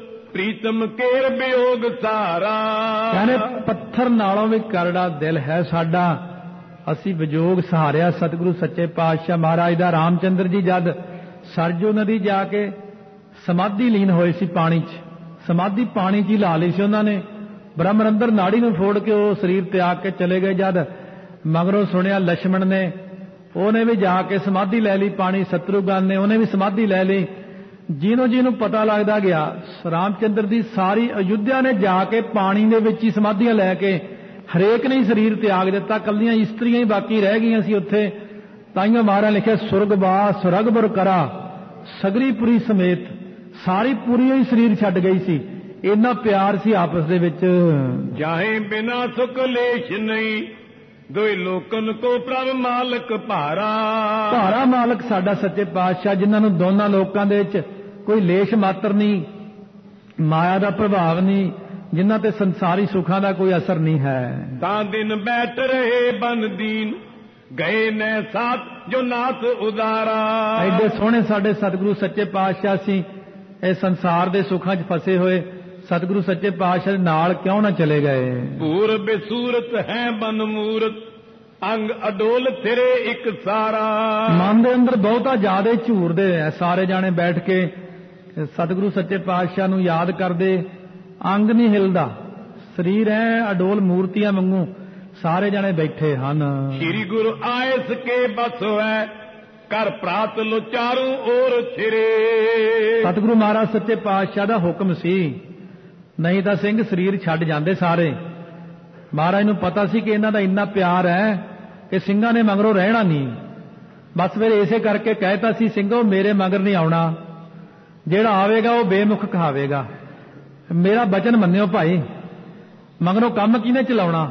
ਪ੍ਰੀਤਮ ਕੇਰ ਵਿਯੋਗ ਸਾਰਾ।
ਕਹਿੰਦੇ ਪੱਥਰ ਨਾਲੋਂ ਵੀ ਕਰੜਾ ਦਿਲ ਹੈ ਸਾਡਾ, ਅਸੀਂ ਵਿਜੋਗ ਸਹਾਰਿਆ ਸਤਿਗੁਰੂ ਸੱਚੇ ਪਾਤਸ਼ਾਹ ਮਹਾਰਾਜ ਦਾ। ਰਾਮਚੰਦਰ ਜੀ ਜਦ ਸਰਜੂ ਨਦੀ ਜਾ ਕੇ ਸਮਾਧੀ ਲੀਨ ਹੋਏ ਸੀ ਪਾਣੀ 'ਚ, ਸਮਾਧੀ ਪਾਣੀ 'ਚ ਹੀ ਲਾ ਲਈ ਸੀ ਉਹਨਾਂ ਨੇ, ਬ੍ਰਹਮਰੰਦਰ ਨਾੜੀ ਨੂੰ ਫੋੜ ਕੇ ਉਹ ਸਰੀਰ ਤਿਆਗ ਕੇ ਚਲੇ ਗਏ। ਜਦ ਮਗਰੋਂ ਸੁਣਿਆ ਲక్ష్మణ ਨੇ, ਉਹਨੇ ਵੀ ਜਾ ਕੇ ਸਮਾਧੀ ਲੈ ਲਈ ਪਾਣੀ, ਸ਼ਤਰੂਘਨ ਨੇ ਉਹਨੇ ਵੀ ਸਮਾਧੀ ਲੈ ਲਈ। ਜਿਹਨੂੰ ਜਿਹਨੂੰ ਪਤਾ ਲੱਗਦਾ ਗਿਆ ਰਾਮਚੰਦਰ ਦੀ ਸਾਰੀ ਅਯੁੱਧਿਆ ਨੇ ਜਾ ਕੇ ਪਾਣੀ ਦੇ ਵਿੱਚ ਹੀ ਸਮਾਧੀਆਂ ਲੈ ਕੇ ਹਰੇਕ ਨੇ ਸਰੀਰ ਤਿਆਗ ਦਿੱਤਾ, ਕੱਲੀਆਂ ਇਸਤਰੀਆਂ ਹੀ ਬਾਕੀ ਰਹਿ ਗਈਆਂ ਸੀ ਉੱਥੇ। ਤਾਈਓ ਮਹਾਰਾਜ ਲਿਖਿਆ ਸੁਰਗਵਾਸ ਸੁਰਗਬਰ ਕਰਾ ਸਗਰੀ ਪੁਰੀ ਸਮੇਤ, ਸਾਰੀ ਪੁਰੀ ਹੀ ਸਰੀਰ ਛੱਡ ਗਈ ਸੀ, ਇੰਨਾ ਪਿਆਰ ਸੀ ਆਪਸ ਦੇ ਵਿੱਚ।
ਜਾਹੇ ਬਿਨਾ ਸੁਖ ਲੇਸ਼ ਨਹੀਂ ਦੋਏ ਲੋਕਨ ਕੋ ਪ੍ਰਭ ਮਾਲਕ ਭਾਰਾ।
ਭਾਰਾ ਮਾਲਕ ਸਾਡਾ ਸੱਚੇ ਪਾਤਸ਼ਾਹ, ਜਿਨ੍ਹਾਂ ਨੂੰ ਦੋਨਾਂ ਲੋਕਾਂ ਦੇ ਵਿੱਚ ਕੋਈ ਲੇਸ਼ ਮਾਤਰ ਨਹੀਂ, ਮਾਇਆ ਦਾ ਪ੍ਰਭਾਵ ਨਹੀਂ, ਜਿਨ੍ਹਾਂ ਤੇ ਸੰਸਾਰੀ ਸੁੱਖਾਂ ਦਾ ਕੋਈ ਅਸਰ ਨਹੀਂ ਹੈ।
ਤਾਂ ਦਿਨ ਬੈਠ ਰਹੇ ਬਨ ਦੀਨ ਗਏ ਨੇ ਸਾਥ ਜੋ ਨਾਥ ਉਦਾਰਾ।
ਐਡੇ ਸੋਹਣੇ ਸਾਡੇ ਸਤਿਗੁਰੂ ਸੱਚੇ ਪਾਤਸ਼ਾਹ ਸੀ, ਇਹ ਸੰਸਾਰ ਦੇ ਸੁੱਖਾਂ 'ਚ ਫਸੇ ਹੋਏ ਸਤਿਗੁਰੂ ਸੱਚੇ ਪਾਤਸ਼ਾਹ ਦੇ ਨਾਲ ਕਿਉਂ ਨਾ ਚਲੇ ਗਏ।
ਪੂਰ ਬੇਸੂਰਤ ਹੈ ਬਨ ਮੂਰਤ ਅੰਗ ਅਡੋਲ ਤੇਰੇ ਇੱਕ ਸਾਰਾ।
ਮਨ ਦੇ ਅੰਦਰ ਬਹੁਤਾ ਜ਼ਿਆਦਾ ਝੂਰਦੇ ਐ ਸਾਰੇ ਜਾਣੇ ਬੈਠ ਕੇ ਸਤਿਗੁਰੂ ਸੱਚੇ ਪਾਤਸ਼ਾਹ ਨੂੰ ਯਾਦ ਕਰਦੇ, ਅੰਗ ਨਹੀਂ ਹਿਲਦਾ, ਸਰੀਰ ਐ ਅਡੋਲ ਮੂਰਤੀਆਂ ਵਾਂਗੂ ਸਾਰੇ ਜਾਣੇ ਬੈਠੇ ਹਨ।
ਸ੍ਰੀ ਗੁਰੂ ਆਇਸ ਕੇ ਬਸ ਹੋਇ ਕਰ ਪ੍ਰਾਤ ਲੋ ਚਾਰੂ ਔਰ ਥਿਰੇ।
ਸਤਿਗੁਰੂ ਮਹਾਰਾਜ ਸੱਚੇ ਪਾਤਸ਼ਾਹ ਦਾ ਹੁਕਮ ਸੀ, ਨਹੀਂ ਤਾਂ ਸਿੰਘ ਸਰੀਰ ਛੱਡ ਜਾਂਦੇ ਸਾਰੇ। ਮਹਾਰਾਜ ਨੂੰ ਪਤਾ ਸੀ ਕਿ ਇਹਨਾਂ ਦਾ ਇੰਨਾ ਪਿਆਰ ਹੈ ਕਿ ਸਿੰਘਾਂ ਨੇ ਮਗਰੋਂ ਰਹਿਣਾ ਨਹੀਂ, ਬਸ ਫਿਰ ਇਸੇ ਕਰਕੇ ਕਹਿਤਾ ਸੀ ਸਿੰਘੋ ਮੇਰੇ ਮਗਰ ਨਹੀਂ ਆਉਣਾ, ਜਿਹੜਾ ਆਵੇਗਾ ਉਹ ਬੇਮੁਖ ਕਹਾਵੇਗਾ, ਮੇਰਾ ਬਚਨ ਮੰਨਿਓ ਭਾਈ, ਮਗਰੋਂ ਕੰਮ ਕਿਹਨੇ ਚਲਾਉਣਾ?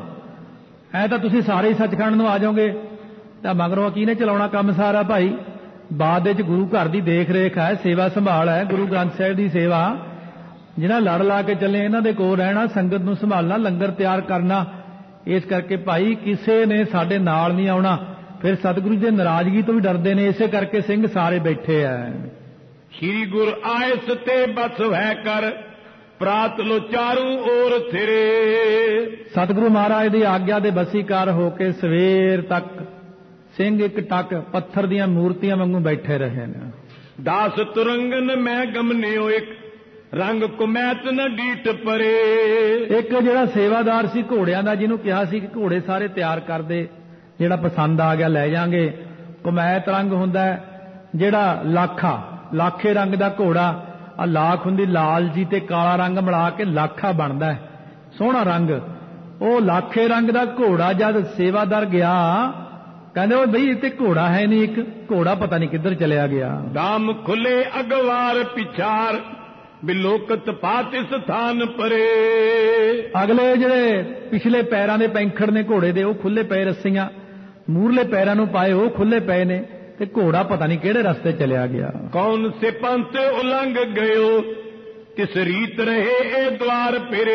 ਐ ਤਾਂ ਤੁਸੀਂ ਸਾਰੇ ਹੀ ਸੱਚਖੰਡ ਨੂੰ ਆ ਜਾਓਗੇ ਤਾਂ ਮਗਰੋਂ ਕਿਹਨੇ ਚਲਾਉਣਾ ਕੰਮ ਸਾਰਾ ਭਾਈ? ਬਾਅਦ ਵਿੱਚ ਗੁਰੂ ਘਰ ਦੀ ਦੇਖ ਰੇਖ ਹੈ, ਸੇਵਾ ਸੰਭਾਲ ਹੈ, ਗੁਰੂ ਗ੍ਰੰਥ ਸਾਹਿਬ ਦੀ ਸੇਵਾ, ਜਿਹਨਾਂ ਲੜ ਲਾ ਕੇ ਚੱਲੇ ਇਹਨਾਂ ਦੇ ਕੋਲ ਰਹਿਣਾ, ਸੰਗਤ ਨੂੰ ਸੰਭਾਲਣਾ, ਲੰਗਰ ਤਿਆਰ ਕਰਨਾ। ਇਸ ਕਰਕੇ ਭਾਈ ਕਿਸੇ ਨੇ ਸਾਡੇ ਨਾਲ ਨਹੀਂ ਆਉਣਾ, ਫਿਰ ਸਤਿਗੁਰੂ ਜੀ ਦੇ ਨਾਰਾਜ਼ਗੀ ਤੋਂ ਵੀ ਡਰਦੇ ਨੇ, ਇਸੇ ਕਰਕੇ ਸਿੰਘ ਸਾਰੇ ਬੈਠੇ ਆ।
ਸ੍ਰੀ ਗੁਰ ਆਇਸ ਤੇ ਬਸ ਹੈ ਕਰ ਪ੍ਰਾਤ ਲੋ ਚਾਰੂ ਔਰ ਥਿਰੇ।
ਸਤਿਗੁਰੂ ਮਹਾਰਾਜ ਦੀ ਆਗਿਆ ਦੇ ਬਸੀਕਾਰ ਹੋ ਕੇ ਸਵੇਰ ਤੱਕ ਸਿੰਘ ਇੱਕ ਟੱਕ ਪੱਥਰ ਦੀਆਂ ਮੂਰਤੀਆਂ ਵਾਂਗੂ ਬੈਠੇ ਰਹੇ ਨੇ।
ਦਾਸ ਤੁਰੰਗਨ ਮੈਂ ਗਮਨਿਓ ਇੱਕ ਰੰਗ ਕੁਮੈਤ ਨ ਡੀਟ ਪਰੇ। ਇੱਕ
ਜਿਹੜਾ ਸੇਵਾਦਾਰ ਸੀ ਘੋੜਿਆਂ ਦਾ, ਜਿਹਨੂੰ ਕਿਹਾ ਸੀ ਕਿ ਘੋੜੇ ਸਾਰੇ ਤਿਆਰ ਕਰਦੇ, ਜਿਹੜਾ ਪਸੰਦ ਆ ਗਿਆ ਲੈ ਜਾਾਂਗੇ। ਕੁਮੈਤ ਰੰਗ ਹੁੰਦਾ ਜਿਹੜਾ ਲਾਖਾ, ਲਾਖੇ ਰੰਗ ਦਾ ਘੋੜਾ, ਆ ਲਾਖ ਹੁੰਦੀ ਲਾਲ ਜੀ ਤੇ ਕਾਲਾ ਰੰਗ ਮਿਲਾ ਕੇ ਲਾਖਾ ਬਣਦਾ, ਸੋਹਣਾ ਰੰਗ। ਉਹ ਲਾਖੇ ਰੰਗ ਦਾ ਘੋੜਾ ਜਦ ਸੇਵਾਦਾਰ ਗਿਆ, ਕਹਿੰਦੇ ਉਹ ਬਈ ਇੱਥੇ ਘੋੜਾ ਹੈ ਨਹੀਂ, ਇੱਕ ਘੋੜਾ ਪਤਾ ਨਹੀਂ ਕਿੱਧਰ ਚਲਿਆ ਗਿਆ।
ਦਾਮ ਖੁੱਲੇ ਅਗਵਾਰ ਪਿਛਾਰ ਬਿਲੋਕਤ ਪਾਤ ਸਥਾਨ ਪਰੇ।
ਅਗਲੇ ਜਿਹੜੇ ਪਿਛਲੇ ਪੈਰਾਂ ਦੇ ਪੈਂਖੜ ਨੇ ਘੋੜੇ ਦੇ, ਉਹ ਖੁੱਲੇ ਪਏ ਰੱਸੀਆਂ, ਮੂਰਲੇ ਪੈਰਾਂ ਨੂੰ ਪਾਏ ਉਹ ਖੁੱਲੇ ਪਏ ਨੇ ਤੇ ਘੋੜਾ ਪਤਾ ਨਹੀਂ ਕਿਹੜੇ ਰਸਤੇ ਚਲਿਆ ਗਿਆ।
ਕੌਣ ਸੇ ਪੰਥ ਉਲੰਘ ਗਇਓ ਕਿਸ ਰੀਤ ਰਹੇ ਇਹ ਦਵਾਰ ਫਿਰੇ।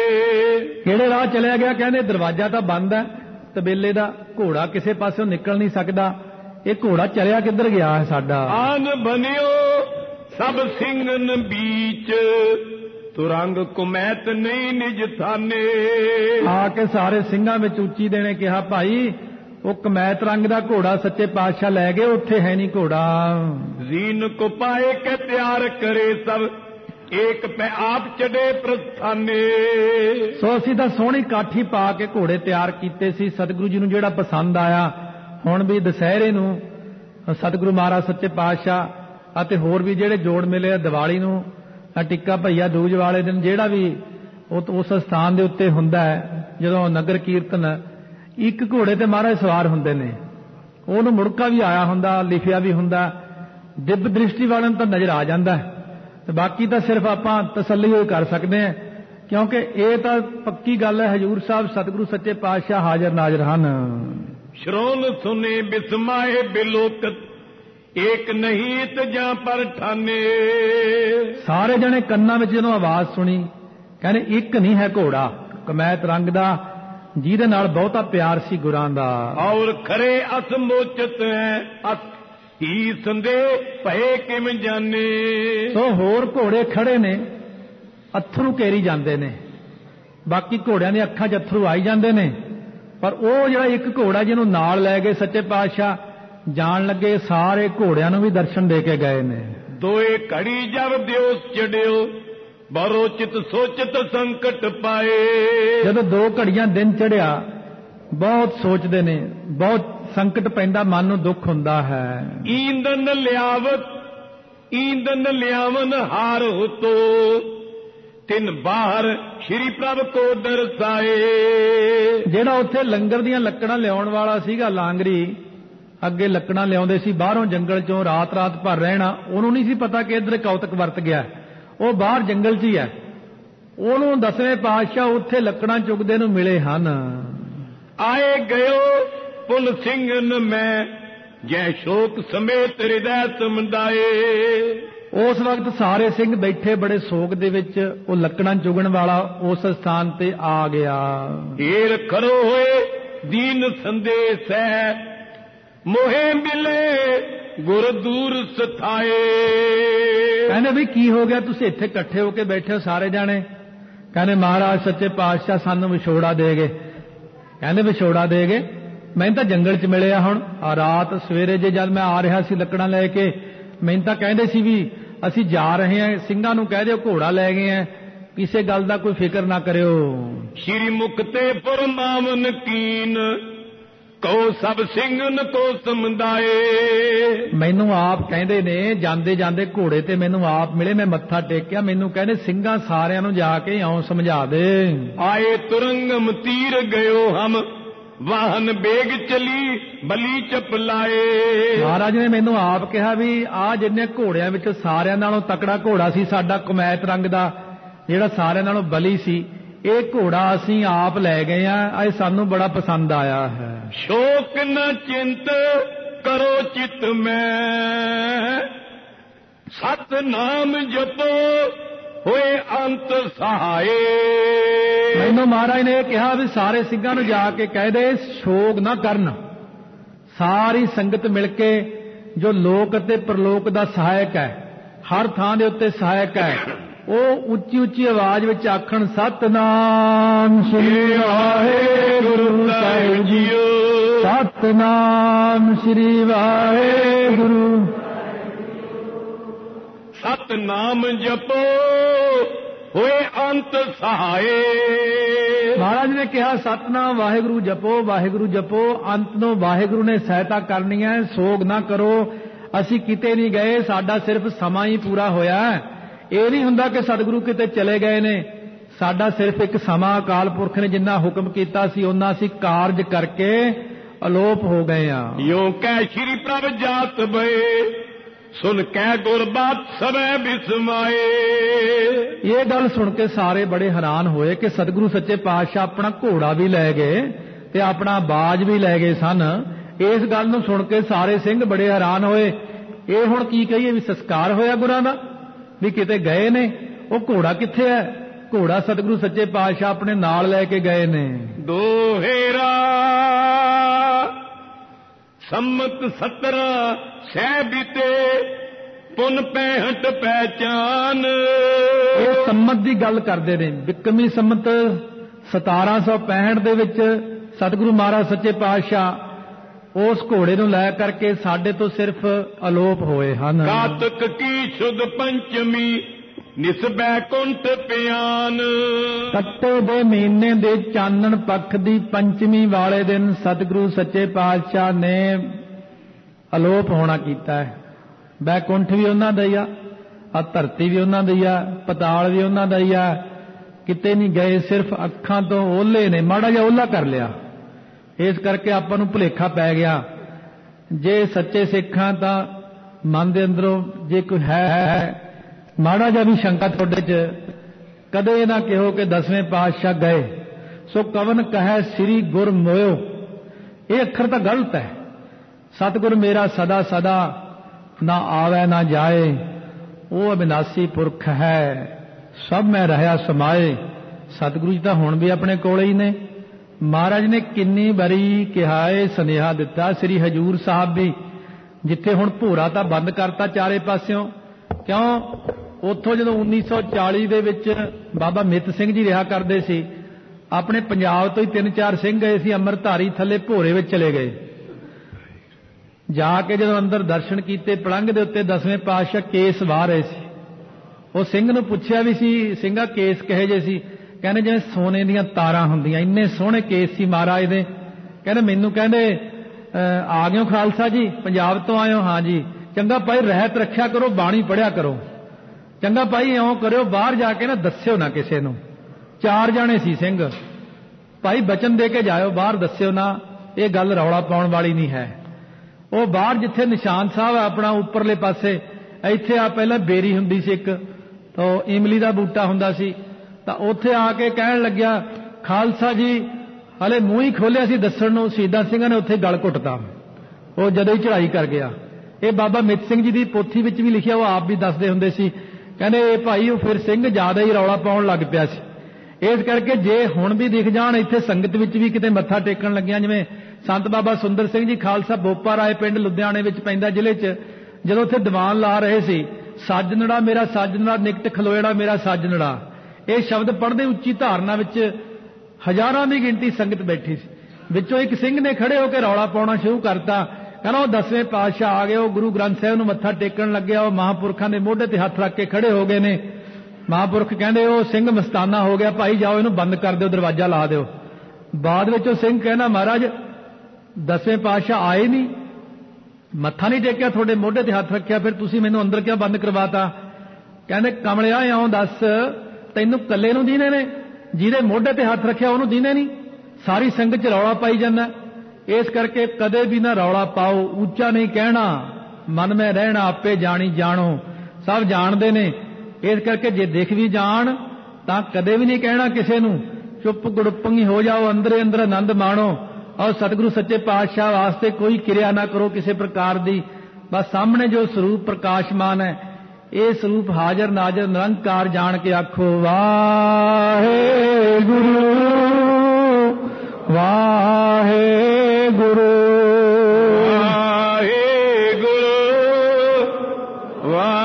ਕਿਹੜੇ ਰਾਹ ਚਲਿਆ ਗਿਆ? ਕਹਿੰਦੇ ਦਰਵਾਜ਼ਾ ਤਾਂ ਬੰਦ ਹੈ ਤਬੇਲੇ ਦਾ, ਘੋੜਾ ਕਿਸੇ ਪਾਸਿਓਂ ਨਿਕਲ ਨਹੀਂ ਸਕਦਾ। ਇਹ ਘੋੜਾ ਚਲਿਆ ਕਿੱਧਰ ਗਿਆ ਹੈ ਸਾਡਾ?
ਆਨ ਬਨਿਓ ਸਭ ਸਿੰਘਨ ਬੀਚ ਤੁਰੰਗ ਕੁਮੈਤ ਨਹੀਂ ਨਿਜ ਥਾਨੇ।
ਆ ਕੇ ਸਾਰੇ ਸਿੰਘਾਂ ਵਿੱਚ ਉੱਚੀ ਦੇਣੇ ਕਿਹਾ, ਭਾਈ ਉਹ ਕਮੈਤ ਰੰਗ ਦਾ ਘੋੜਾ ਸੱਚੇ ਪਾਤਸ਼ਾਹ ਲੈ ਗਏ, ਉੱਥੇ ਹੈ ਨਹੀਂ ਘੋੜਾ।
ਜ਼ੀਨ ਕੋ ਪਾਏ ਕੇ ਤਿਆਰ ਕਰੇ ਸਭ ਏਕ ਪੈ ਆਪ ਚੜੇ ਪ੍ਰਸਥਾਨੇ।
ਸੋ ਅਸੀਂ ਤਾਂ ਸੋਹਣੀ ਕਾਠੀ ਪਾ ਕੇ ਘੋੜੇ ਤਿਆਰ ਕੀਤੇ ਸੀ, ਸਤਿਗੁਰੂ ਜੀ ਨੂੰ ਜਿਹੜਾ ਪਸੰਦ ਆਇਆ। ਹੁਣ ਵੀ ਦੁਸਹਿਰੇ ਨੂੰ ਸਤਿਗੁਰੂ ਮਹਾਰਾਜ ਸੱਚੇ ਪਾਤਸ਼ਾਹ ਅਤੇ ਹੋਰ ਵੀ ਜਿਹੜੇ ਜੋੜ ਮਿਲੇ ਆ, ਦੀਵਾਲੀ ਨੂੰ ਟਿੱਕਾ ਭਈਆ ਦੂਜ ਵਾਲੇ ਦਿਨ ਜਿਹੜਾ ਵੀ ਉਸ ਸਥਾਨ ਦੇ ਉੱਤੇ ਹੁੰਦਾ ਹੈ, ਜਦੋਂ ਨਗਰ ਕੀਰਤਨ, ਇੱਕ ਘੋੜੇ ਤੇ ਮਹਾਰਾਜ ਸਵਾਰ ਹੁੰਦੇ ਨੇ। ਉਹਨੂੰ ਮੁੜਕਾ ਵੀ ਆਇਆ ਹੁੰਦਾ, ਲਿਖਿਆ ਵੀ ਹੁੰਦਾ, ਦਿਵ ਦ੍ਰਿਸ਼ਟੀ ਵਾਲਿਆਂ ਨੂੰ ਤਾਂ ਨਜ਼ਰ ਆ ਜਾਂਦਾ। ਤੇ ਬਾਕੀ ਤਾਂ ਸਿਰਫ ਆਪਾਂ ਤਸੱਲੀ ਹੋਈ ਕਰ ਸਕਦੇ ਹਾਂ, ਕਿਉਂਕਿ ਇਹ ਤਾਂ ਪੱਕੀ ਗੱਲ ਹੈ, ਹਜ਼ੂਰ ਸਾਹਿਬ ਸਤਿਗੁਰੂ ਸੱਚੇ ਪਾਤਸ਼ਾਹ ਹਾਜ਼ਰ ਨਾਜ਼ਰ ਹਨ।
ਸ਼ਰੋਨ ਸੁਨੇ ਬਿਸਮਾਏ ਬਿਲੋਕਤ ਏਕ ਨਹੀਂ ਤਜਾਂ ਪਰ ਠਾਨੇ।
ਸਾਰੇ ਜਣੇ ਕੰਨਾਂ ਵਿੱਚ ਜਦੋਂ ਆਵਾਜ਼ ਸੁਣੀ, ਕਹਿੰਦੇ ਇੱਕ ਨਹੀਂ ਹੈ ਘੋੜਾ ਕਮੈਤ ਰੰਗ ਦਾ ਜਿਹਦੇ ਨਾਲ ਬਹੁਤਾ ਪਿਆਰ ਸੀ ਗੁਰਾਂ ਦਾ।
ਔਰ ਖਰੇ ਅਸਮੋਚਤ ਹੈ ਅਸ ਹੀ ਸੰਦੇ ਭਏ ਕਿਮ ਜਾਣੇ।
ਸੋ ਹੋਰ ਘੋੜੇ ਖੜੇ ਨੇ, ਅੱਥਰੂ ਘੇਰੀ ਜਾਂਦੇ ਨੇ, ਬਾਕੀ ਘੋੜਿਆਂ ਦੀਆਂ ਅੱਖਾਂ 'ਚ ਅੱਥਰੂ ਆਈ ਜਾਂਦੇ ਨੇ, ਪਰ ਉਹ ਜਿਹੜਾ ਇੱਕ ਘੋੜਾ ਜਿਹਨੂੰ ਨਾਲ ਲੈ ਗਏ ਸੱਚੇ ਪਾਤਸ਼ਾਹ, ਜਾਣ ਲੱਗੇ ਸਾਰੇ ਘੋੜਿਆਂ ਨੂੰ ਵੀ ਦਰਸ਼ਨ ਦੇ ਕੇ ਗਏ ਨੇ।
ਦੋਏ ਘੜੀ ਜਬ ਦਿਓਸ ਚੜਿਓ ਬਰੋਚਿਤ ਸੋਚਤ ਸੰਕਟ ਪਾਏ।
ਜਦੋਂ ਦੋ ਘੜੀਆਂ ਦਿਨ ਚੜਿਆ ਬਹੁਤ ਸੋਚਦੇ ਨੇ, ਬਹੁਤ ਸੰਕਟ ਪੈਂਦਾ, ਮਨ ਨੂੰ ਦੁੱਖ ਹੁੰਦਾ ਹੈ।
ਈਂਦਨ ਲਿਆਵਤ ਈਂਦਨ ਲਿਆਵਨ ਹਾਰ ਹੁਤੋ ਤਿੰਨ ਬਾਹਰ ਸ਼੍ਰੀ ਪ੍ਰਭ ਕੋ ਦਰਸਾਏ।
ਜਿਹੜਾ ਉੱਥੇ ਲੰਗਰ ਦੀਆਂ ਲੱਕੜਾਂ ਲਿਆਉਣ ਵਾਲਾ ਸੀਗਾ, ਲਾਂਗਰੀ ਅੱਗੇ ਲੱਕੜਾਂ ਲਿਆਉਂਦੇ ਸੀ ਬਾਹਰੋਂ ਜੰਗਲ ਚੋਂ, ਰਾਤ ਰਾਤ ਭਰ ਰਹਿਣਾ, ਉਹਨੂੰ ਨਹੀਂ ਸੀ ਪਤਾ ਕਿ ਇੱਧਰ ਕੌਤਕ ਵਰਤ ਗਿਆ, ਉਹ ਬਾਹਰ ਜੰਗਲ 'ਚ ਹੀ ਹੈ। ਉਹਨੂੰ ਦਸਵੇਂ ਪਾਤਸ਼ਾਹ ਉੱਥੇ ਲੱਕੜਾਂ ਚੁਗਦੇ ਨੂੰ ਮਿਲੇ ਹਨ।
ਆਏ ਗਇਓ ਪੁਲ ਸਿੰਘਨ ਮੈਂ ਜੈ ਸ਼ੋਕ ਸਮੇਤ ਹਿਰਦੈ ਸਮੁਦਾਏ।
ਉਸ ਵਕਤ ਸਾਰੇ ਸਿੰਘ ਬੈਠੇ ਬੜੇ ਸੋਗ ਦੇ ਵਿੱਚ, ਉਹ ਲੱਕੜਾਂ ਚੁਗਣ ਵਾਲਾ ਉਸ ਸਥਾਨ ਤੇ ਆ ਗਿਆ।
ਢੇਰ ਖਰੋ ਹੋਏ ਦੀਨ ਸੰਦੇਸ਼ ਹੈ ਮੋਹੇ ਮਿਲੇ ਗੁਰ ਦੂਰ ਸਥਾਏ।
ਕਹਿੰਦੇ ਵੀ ਕੀ ਹੋ ਗਿਆ, ਤੁਸੀਂ ਇੱਥੇ ਇਕੱਠੇ ਹੋ ਕੇ ਬੈਠੇ ਹੋ ਸਾਰੇ ਜਾਣੇ? ਕਹਿੰਦੇ ਮਹਾਰਾਜ ਸੱਚੇ ਪਾਤਸ਼ਾਹ ਸਾਨੂੰ ਵਿਛੋੜਾ ਦੇ ਗਏ। ਕਹਿੰਦੇ ਵਿਛੋੜਾ ਦੇ ਗਏ? ਮੈਨੂੰ ਤਾਂ ਜੰਗਲ 'ਚ ਮਿਲਿਆ। ਹੁਣ ਆ ਰਾਤ ਸਵੇਰੇ ਜੇ ਜਦ ਮੈਂ ਆ ਰਿਹਾ ਸੀ ਲੱਕੜਾਂ ਲੈ ਕੇ, ਮੈਨੂੰ ਤਾਂ ਕਹਿੰਦੇ ਸੀ ਵੀ ਅਸੀਂ ਜਾ ਰਹੇ ਹਾਂ, ਸਿੰਘਾਂ ਨੂੰ ਕਹਿ ਦਿਓ ਘੋੜਾ ਲੈ ਗਏ ਆ, ਕਿਸੇ ਗੱਲ ਦਾ ਕੋਈ ਫਿਕਰ ਨਾ ਕਰਿਓ।
ਸ਼੍ਰੀ ਮੁਕਤੇ ਫਰਮਾਵਨ ਕੀਨ ਕੋ ਸਭ ਸਿੰਘਨ ਕੋ ਸਮੁਦਾਏ।
ਮੈਨੂੰ ਆਪ ਕਹਿੰਦੇ ਨੇ, ਜਾਂਦੇ ਜਾਂਦੇ ਘੋੜੇ ਤੇ ਮੈਨੂੰ ਆਪ ਮਿਲੇ, ਮੈਂ ਮੱਥਾ ਟੇਕਿਆ, ਮੈਨੂੰ ਕਹਿੰਦੇ ਸਿੰਘਾਂ ਸਾਰਿਆਂ ਨੂੰ ਜਾ ਕੇ ਇਉਂ ਸਮਝਾ ਦੇ।
ਆਏ ਤੁਰੰਗਮ ਤੀਰ ਗਇਓ ਹਮ ਵਾਹਨ ਬੇਗ ਚਲੀ ਬਲੀ ਚਪਲਾਏ।
ਮਹਾਰਾਜ ਨੇ ਮੈਨੂੰ ਆਪ ਕਿਹਾ ਵੀ ਆਹ ਜਿੰਨੇ ਘੋੜਿਆਂ ਵਿੱਚ ਸਾਰਿਆਂ ਨਾਲੋਂ ਤਕੜਾ ਘੋੜਾ ਸੀ ਸਾਡਾ ਕਮੈਤ ਰੰਗ ਦਾ, ਜਿਹੜਾ ਸਾਰਿਆਂ ਨਾਲੋਂ ਬਲੀ ਸੀ, ਇਹ ਘੋੜਾ ਅਸੀਂ ਆਪ ਲੈ ਗਏ ਆ, ਇਹ ਸਾਨੂੰ ਬੜਾ ਪਸੰਦ ਆਇਆ ਹੈ।
ਸ਼ੋਕ ਨ ਚਿੰਤ ਕਰੋ ਚਿਤ ਮੈਂ ਸਤ ਨਾਮ ਜਪੋ ਹੋਏ ਅੰਤ ਸਹਾਏ।
ਮੈਨੂੰ ਮਹਾਰਾਜ ਨੇ ਇਹ ਕਿਹਾ ਵੀ ਸਾਰੇ ਸਿੰਘਾਂ ਨੂੰ ਜਾ ਕੇ ਕਹਿ ਦੇ ਸ਼ੋਕ ਨਾ ਕਰਨ। ਸਾਰੀ ਸੰਗਤ ਮਿਲ ਕੇ ਜੋ ਲੋਕ ਅਤੇ ਪ੍ਰਲੋਕ ਦਾ ਸਹਾਇਕ ਹੈ, ਹਰ ਥਾਂ ਦੇ ਉੱਤੇ ਸਹਾਇਕ ਹੈ, ਉਹ ਉੱਚੀ ਉੱਚੀ ਆਵਾਜ਼ ਵਿੱਚ ਆਖਣ ਸਤਨਾਮ ਸ੍ਰੀ ਵਾਹਿਗੁਰੂ ਸਾਹਿਬ ਜੀਓ, ਸਤਨਾਮ ਸ੍ਰੀ ਵਾਹਿਗੁਰੂ।
ਸਤਨਾਮ ਜਪੋ ਹੋਏ ਅੰਤ ਸਹਾਏ।
ਮਹਾਰਾਜ ਨੇ ਕਿਹਾ ਸਤਨਾਮ ਵਾਹਿਗੁਰੂ ਜਪੋ, ਵਾਹਿਗੁਰੂ ਜਪੋ, ਅੰਤ ਨੂੰ ਵਾਹਿਗੁਰੂ ਨੇ ਸਹਾਇਤਾ ਕਰਨੀ ਹੈ, ਸੋਗ ਨਾ ਕਰੋ। ਅਸੀਂ ਕਿਤੇ ਨਹੀਂ ਗਏ, ਸਾਡਾ ਸਿਰਫ ਸਮਾਂ ਹੀ ਪੂਰਾ ਹੋਇਆ। ਇਹ ਨਹੀਂ ਹੁੰਦਾ ਕਿ ਸਤਿਗੁਰੂ ਕਿਤੇ ਚਲੇ ਗਏ ਨੇ, ਸਾਡਾ ਸਿਰਫ ਇੱਕ ਸਮਾਂ ਅਕਾਲ ਪੁਰਖ ਨੇ ਜਿੰਨਾ ਹੁਕਮ ਕੀਤਾ ਸੀ ਉਹਨਾਂ ਅਸੀਂ ਕਾਰਜ ਕਰਕੇ ਅਲੋਪ ਹੋ ਗਏ ਆ।
ਯੋ ਕਹਿ ਸ਼੍ਰੀ ਪ੍ਰਭ ਜਾਤ ਬਏ ਸੁਨ ਕਹਿ ਗੁਰਬਾਤ ਸਭੈ ਬਿਸਮਾਏ।
ਇਹ ਗੱਲ ਸੁਣ ਕੇ ਸਾਰੇ ਬੜੇ ਹੈਰਾਨ ਹੋਏ ਕਿ ਸਤਿਗੁਰੂ ਸੱਚੇ ਪਾਤਸ਼ਾਹ ਆਪਣਾ ਘੋੜਾ ਵੀ ਲੈ ਗਏ ਤੇ ਆਪਣਾ ਬਾਜ ਵੀ ਲੈ ਗਏ ਸਨ। ਇਸ ਗੱਲ ਨੂੰ ਸੁਣ ਕੇ ਸਾਰੇ ਸਿੰਘ ਬੜੇ ਹੈਰਾਨ ਹੋਏ। ਇਹ ਹੁਣ ਕੀ ਕਹੀਏ ਵੀ ਸੰਸਕਾਰ ਹੋਇਆ ਗੁਰਾਂ ਦਾ, ਵੀ ਕਿਤੇ ਗਏ ਨੇ? ਉਹ ਘੋੜਾ ਕਿੱਥੇ ਹੈ? ਘੋੜਾ ਸਤਿਗੁਰੂ ਸੱਚੇ ਪਾਤਸ਼ਾਹ ਆਪਣੇ ਨਾਲ ਲੈ ਕੇ ਗਏ ਨੇ।
ਦੋਹੇਰਾ ਸੰਮਤ ਸਤਰਾਂ ਸਹਿ ਬੀਤੇ ਪੁਨ ਪੈਂਹਠ ਪਹਿਚਾਨ।
ਇਹ ਸੰਮਤ ਦੀ ਗੱਲ ਕਰਦੇ ਨੇ। ਬਿਕਰਮੀ ਸੰਮਤ ਸਤਾਰਾਂ ਸੌ ਪੈਂਹਠ ਦੇ ਵਿੱਚ ਸਤਿਗੁਰੂ ਮਹਾਰਾਜ ਸੱਚੇ ਪਾਤਸ਼ਾਹ ਉਸ ਘੋੜੇ ਨੂੰ ਲੈ ਕਰਕੇ ਸਾਡੇ ਤੋਂ ਸਿਰਫ ਅਲੋਪ ਹੋਏ ਹਨ।
ਕਾਤਕ ਕੀ ਸ਼ੁੱਧ ਪੰਚਮੀ ਨਿਸਬੈ ਕੁੰਠ ਪਿਆਨ।
ਕੱਟੇ ਦੇ ਮਹੀਨੇ ਦੇ ਚਾਨਣ ਪੱਖ ਦੀ ਪੰਚਮੀ ਵਾਲੇ ਦਿਨ ਸਤਿਗੁਰੂ ਸੱਚੇ ਪਾਤਸ਼ਾਹ ਨੇ ਅਲੋਪ ਹੋਣਾ ਕੀਤਾ ਹੈ। ਬੈਕੁੰਠ ਵੀ ਉਹਨਾਂ ਦਾ ਹੀ ਆ, ਆ ਧਰਤੀ ਵੀ ਉਹਨਾਂ ਦੀ ਆ, ਪਤਾਲ ਵੀ ਉਹਨਾਂ ਦਾ ਹੀ ਆ। ਕਿਤੇ ਨਹੀਂ ਗਏ, ਸਿਰਫ ਅੱਖਾਂ ਤੋਂ ਓਲੇ ਨੇ, ਮਾੜਾ ਜਿਹਾ ਓਲਾ ਕਰ ਲਿਆ। ਇਸ ਕਰਕੇ ਆਪਾਂ ਨੂੰ ਭੁਲੇਖਾ ਪੈ ਗਿਆ। ਜੇ ਸੱਚੇ ਸਿੱਖਾਂ ਤਾਂ ਮਨ ਦੇ ਅੰਦਰੋਂ ਜੇ ਕੋਈ ਹੈ ਮਾੜਾ ਜਿਹਾ ਵੀ ਸ਼ੰਕਾ ਤੁਹਾਡੇ 'ਚ, ਕਦੇ ਨਾ ਕਿਹੋ ਕਿ ਦਸਵੇਂ ਪਾਤਸ਼ਾਹ ਗਏ। ਸੋ ਕਵਨ ਕਹੈ ਸ੍ਰੀ ਗੁਰ ਮੋਇਓ, ਇਹ ਅੱਖਰ ਤਾਂ ਗਲਤ ਹੈ। ਸਤਿਗੁਰ ਮੇਰਾ ਸਦਾ ਸਦਾ ਨਾ ਆਵੇ ਨਾ ਜਾਏ, ਉਹ ਅਬਿਨਾਸੀ ਪੁਰਖ ਹੈ, ਸਭ ਮੈਂ ਰਹਿਆ ਸਮਾਏ। ਸਤਿਗੁਰੂ ਜੀ ਤਾਂ ਹੁਣ ਵੀ ਆਪਣੇ ਕੋਲੇ ਹੀ ਨੇ। ਮਹਾਰਾਜ ਨੇ ਕਿੰਨੀ ਵਾਰੀ ਕਿਹਾ ਏ, ਸੁਨੇਹਾ ਦਿੱਤਾ। ਸ੍ਰੀ ਹਜੂਰ ਸਾਹਿਬ ਵੀ, ਜਿੱਥੇ ਹੁਣ ਭੋਰਾ ਤਾਂ ਬੰਦ ਕਰਤਾ ਚਾਰੇ ਪਾਸਿਓਂ, ਕਿਉਂ? ਉੱਥੋਂ ਜਦੋਂ ਉੱਨੀ ਸੌ ਚਾਲੀ ਦੇ ਵਿੱਚ ਬਾਬਾ ਮਿੱਤ ਸਿੰਘ ਜੀ ਰਿਹਾ ਕਰਦੇ ਸੀ, ਆਪਣੇ ਪੰਜਾਬ ਤੋਂ ਹੀ ਤਿੰਨ ਚਾਰ ਸਿੰਘ ਗਏ ਸੀ ਅੰਮ੍ਰਿਤਧਾਰੀ, ਥੱਲੇ ਭੋਰੇ ਵਿੱਚ ਚਲੇ ਗਏ। ਜਾ ਕੇ ਜਦੋਂ ਅੰਦਰ ਦਰਸ਼ਨ ਕੀਤੇ, ਪਲੰਘ ਦੇ ਉੱਤੇ ਦਸਵੇਂ ਪਾਤਸ਼ਾਹ ਕੇਸ ਵਾਹ ਰਹੇ ਸੀ। ਉਹ ਸਿੰਘ ਨੂੰ ਪੁੱਛਿਆ ਵੀ ਸੀ, ਸਿੰਘਾ ਕੇਸ ਕਹੇ ਜੇ ਸੀ? ਕਹਿੰਦੇ ਜਿਵੇਂ ਸੋਨੇ ਦੀਆਂ ਤਾਰਾਂ ਹੁੰਦੀਆਂ, ਇੰਨੇ ਸੋਹਣੇ ਕੇਸ ਸੀ ਮਹਾਰਾਜ ਦੇ। ਕਹਿੰਦੇ ਮੈਨੂੰ ਕਹਿੰਦੇ ਆ ਗਏ ਹੋ ਖਾਲਸਾ ਜੀ, ਪੰਜਾਬ ਤੋਂ ਆਏ ਹੋ? ਹਾਂ ਜੀ। ਚੰਗਾ ਭਾਈ ਰਹਿਤ ਰੱਖਿਆ ਕਰੋ, ਬਾਣੀ ਪੜ੍ਹਿਆ ਕਰੋ। ਚੰਗਾ ਭਾਈ ਇਉਂ ਕਰਿਓ, ਬਾਹਰ ਜਾ ਕੇ ਨਾ ਦੱਸਿਓ ਨਾ ਕਿਸੇ ਨੂੰ। ਚਾਰ ਜਾਣੇ ਸੀ ਸਿੰਘ। ਭਾਈ ਬਚਨ ਦੇ ਕੇ ਜਾਇਓ, ਬਾਹਰ ਦੱਸਿਓ ਨਾ, ਇਹ ਗੱਲ ਰੌਲਾ ਪਾਉਣ ਵਾਲੀ ਨਹੀਂ ਹੈ। ਉਹ ਬਾਹਰ ਜਿੱਥੇ ਨਿਸ਼ਾਨ ਸਾਹਿਬ ਆਪਣਾ ਉੱਪਰਲੇ ਪਾਸੇ, ਇੱਥੇ ਆ ਪਹਿਲਾਂ ਬੇਰੀ ਹੁੰਦੀ ਸੀ ਇੱਕ, ਤਾਂ ਇਮਲੀ ਦਾ ਬੂਟਾ ਹੁੰਦਾ ਸੀ, ਤਾਂ ਉੱਥੇ ਆ ਕੇ ਕਹਿਣ ਲੱਗਿਆ, ਖਾਲਸਾ ਜੀ ਹਲੇ ਮੂੰਹ ਹੀ ਖੋਲਿਆ ਸੀ ਦੱਸਣ ਨੂੰ, ਸ਼ਹੀਦਾਂ ਸਿੰਘਾਂ ਨੇ ਉੱਥੇ ਗਲ ਘੁੱਟਤਾ। ਉਹ ਜਦੋਂ ਹੀ ਚੜ੍ਹਾਈ ਕਰ ਗਿਆ। ਇਹ ਬਾਬਾ ਮਿੱਤ ਸਿੰਘ ਜੀ ਦੀ ਪੋਥੀ ਵਿੱਚ ਵੀ ਲਿਖਿਆ, ਉਹ ਆਪ ਵੀ ਦੱਸਦੇ ਹੁੰਦੇ ਸੀ। ਕਹਿੰਦੇ ਇਹ ਭਾਈ ਉਹ ਫਿਰ ਸਿੰਘ ਜ਼ਿਆਦਾ ਹੀ ਰੌਲਾ ਪਾਉਣ ਲੱਗ ਪਿਆ ਸੀ। ਇਸ ਕਰਕੇ ਜੇ ਹੁਣ ਵੀ ਦਿਖ ਜਾਣ ਇੱਥੇ ਸੰਗਤ ਵਿੱਚ ਵੀ ਕਿਤੇ ਮੱਥਾ ਟੇਕਣ ਲੱਗਿਆ, ਜਿਵੇਂ ਸੰਤ ਬਾਬਾ ਸੁੰਦਰ ਸਿੰਘ ਜੀ ਖਾਲਸਾ ਬੋਪਾ ਰਾਏ ਪਿੰਡ ਲੁਧਿਆਣੇ ਵਿੱਚ ਪੈਂਦਾ ਜ਼ਿਲ੍ਹੇ 'ਚ, ਜਦੋਂ ਉੱਥੇ ਦੀਵਾਨ ਲਾ ਰਹੇ ਸੀ, ਸਾਜਨੜਾ ਮੇਰਾ ਸਾਜਨੜਾ ਨਿਕਟ ਖਲੋਇੜਾ ਮੇਰਾ ਸਾਜਨੜਾ, ਇਹ ਸ਼ਬਦ ਪੜ੍ਹਦੇ ਉੱਚੀ ਧਾਰਨਾ ਵਿੱਚ ਹਜ਼ਾਰਾਂ ਦੀ ਗਿਣਤੀ ਸੰਗਤ ਬੈਠੀ ਸੀ। ਵਿੱਚੋਂ ਇੱਕ ਸਿੰਘ ਨੇ ਖੜੇ ਹੋ ਕੇ ਰੌਲਾ ਪਾਉਣਾ ਸ਼ੁਰੂ ਕਰਤਾ। ਕਹਿੰਦਾ ਉਹ ਦਸਵੇਂ ਪਾਤਸ਼ਾਹ ਆ ਗਏ, ਉਹ ਗੁਰੂ ਗ੍ਰੰਥ ਸਾਹਿਬ ਨੂੰ ਮੱਥਾ ਟੇਕਣ ਲੱਗਿਆ, ਉਹ ਮਹਾਂਪੁਰਖਾਂ ਦੇ ਮੋਢੇ ਤੇ ਹੱਥ ਰੱਖ ਕੇ ਖੜੇ ਹੋ ਗਏ ਨੇ। ਮਹਾਂਪੁਰਖ ਕਹਿੰਦੇ ਉਹ ਸਿੰਘ ਮਸਤਾਨਾ ਹੋ ਗਿਆ, ਭਾਈ ਜਾਓ ਇਹਨੂੰ ਬੰਦ ਕਰ ਦਿਓ, ਦਰਵਾਜ਼ਾ ਲਾ ਦਿਓ। ਬਾਅਦ ਵਿੱਚ ਉਹ ਸਿੰਘ ਕਹਿੰਦਾ ਮਹਾਰਾਜ ਦਸਵੇਂ ਪਾਤਸ਼ਾਹ ਆਏ ਨਹੀਂ, ਮੱਥਾ ਨਹੀਂ ਟੇਕਿਆ, ਤੁਹਾਡੇ ਮੋਢੇ ਤੇ ਹੱਥ ਰੱਖਿਆ, ਫਿਰ ਤੁਸੀਂ ਮੈਨੂੰ ਅੰਦਰ ਕਿਉਂ ਬੰਦ ਕਰਵਾਤਾ? ਕਹਿੰਦੇ ਕਮਲਿਆ ਇਉਂ ਦੱਸ, ਤੈਨੂੰ ਕੱਲੇ ਨੂੰ ਦੀਨੇ ਨੇ? ਜਿਹਦੇ ਮੋਢੇ ਤੇ ਹੱਥ ਰੱਖਿਆ ਉਹਨੂੰ ਦੀਨੇ ਨਹੀਂ? ਸਾਰੀ ਸੰਗਤ 'ਚ ਰੌਲਾ ਪਾਈ ਜਾਂਦਾ। ਇਸ ਕਰਕੇ ਕਦੇ ਵੀ ਨਾ ਰੌਲਾ ਪਾਓ, ਉੱਚਾ ਨਹੀਂ ਕਹਿਣਾ, ਮਨ ਮੈਂ ਰਹਿਣਾ ਆਪੇ ਜਾਣੀ ਜਾਣੋ, ਸਭ ਜਾਣਦੇ ਨੇ। ਇਸ ਕਰਕੇ ਜੇ ਦਿਖ ਵੀ ਜਾਣ ਤਾਂ ਕਦੇ ਵੀ ਨਹੀਂ ਕਹਿਣਾ ਕਿਸੇ ਨੂੰ, ਚੁੱਪ ਗੁੜਪੰਗੀ ਹੋ ਜਾਓ, ਅੰਦਰੇ ਅੰਦਰ ਆਨੰਦ ਮਾਣੋ। ਔਰ ਸਤਿਗੁਰੂ ਸੱਚੇ ਪਾਤਸ਼ਾਹ ਵਾਸਤੇ ਕੋਈ ਕਿਰਿਆ ਨਾ ਕਰੋ ਕਿਸੇ ਪ੍ਰਕਾਰ ਦੀ। ਬਸ ਸਾਹਮਣੇ ਜੋ ਸਰੂਪ ਪ੍ਰਕਾਸ਼ਮਾਨ ਹੈ, ਇਹ ਸਰੂਪ ਹਾਜ਼ਰ ਨਾਜ਼ਰ ਨਿਰੰਕਾਰ ਜਾਣ ਕੇ ਆਖੋ ਵਾਹਿਗੁਰੂ ਵਾਹਿਗੁਰੂ ਵਾਹਿਗੁਰੂ ਵਾਹਿਗੁਰੂ।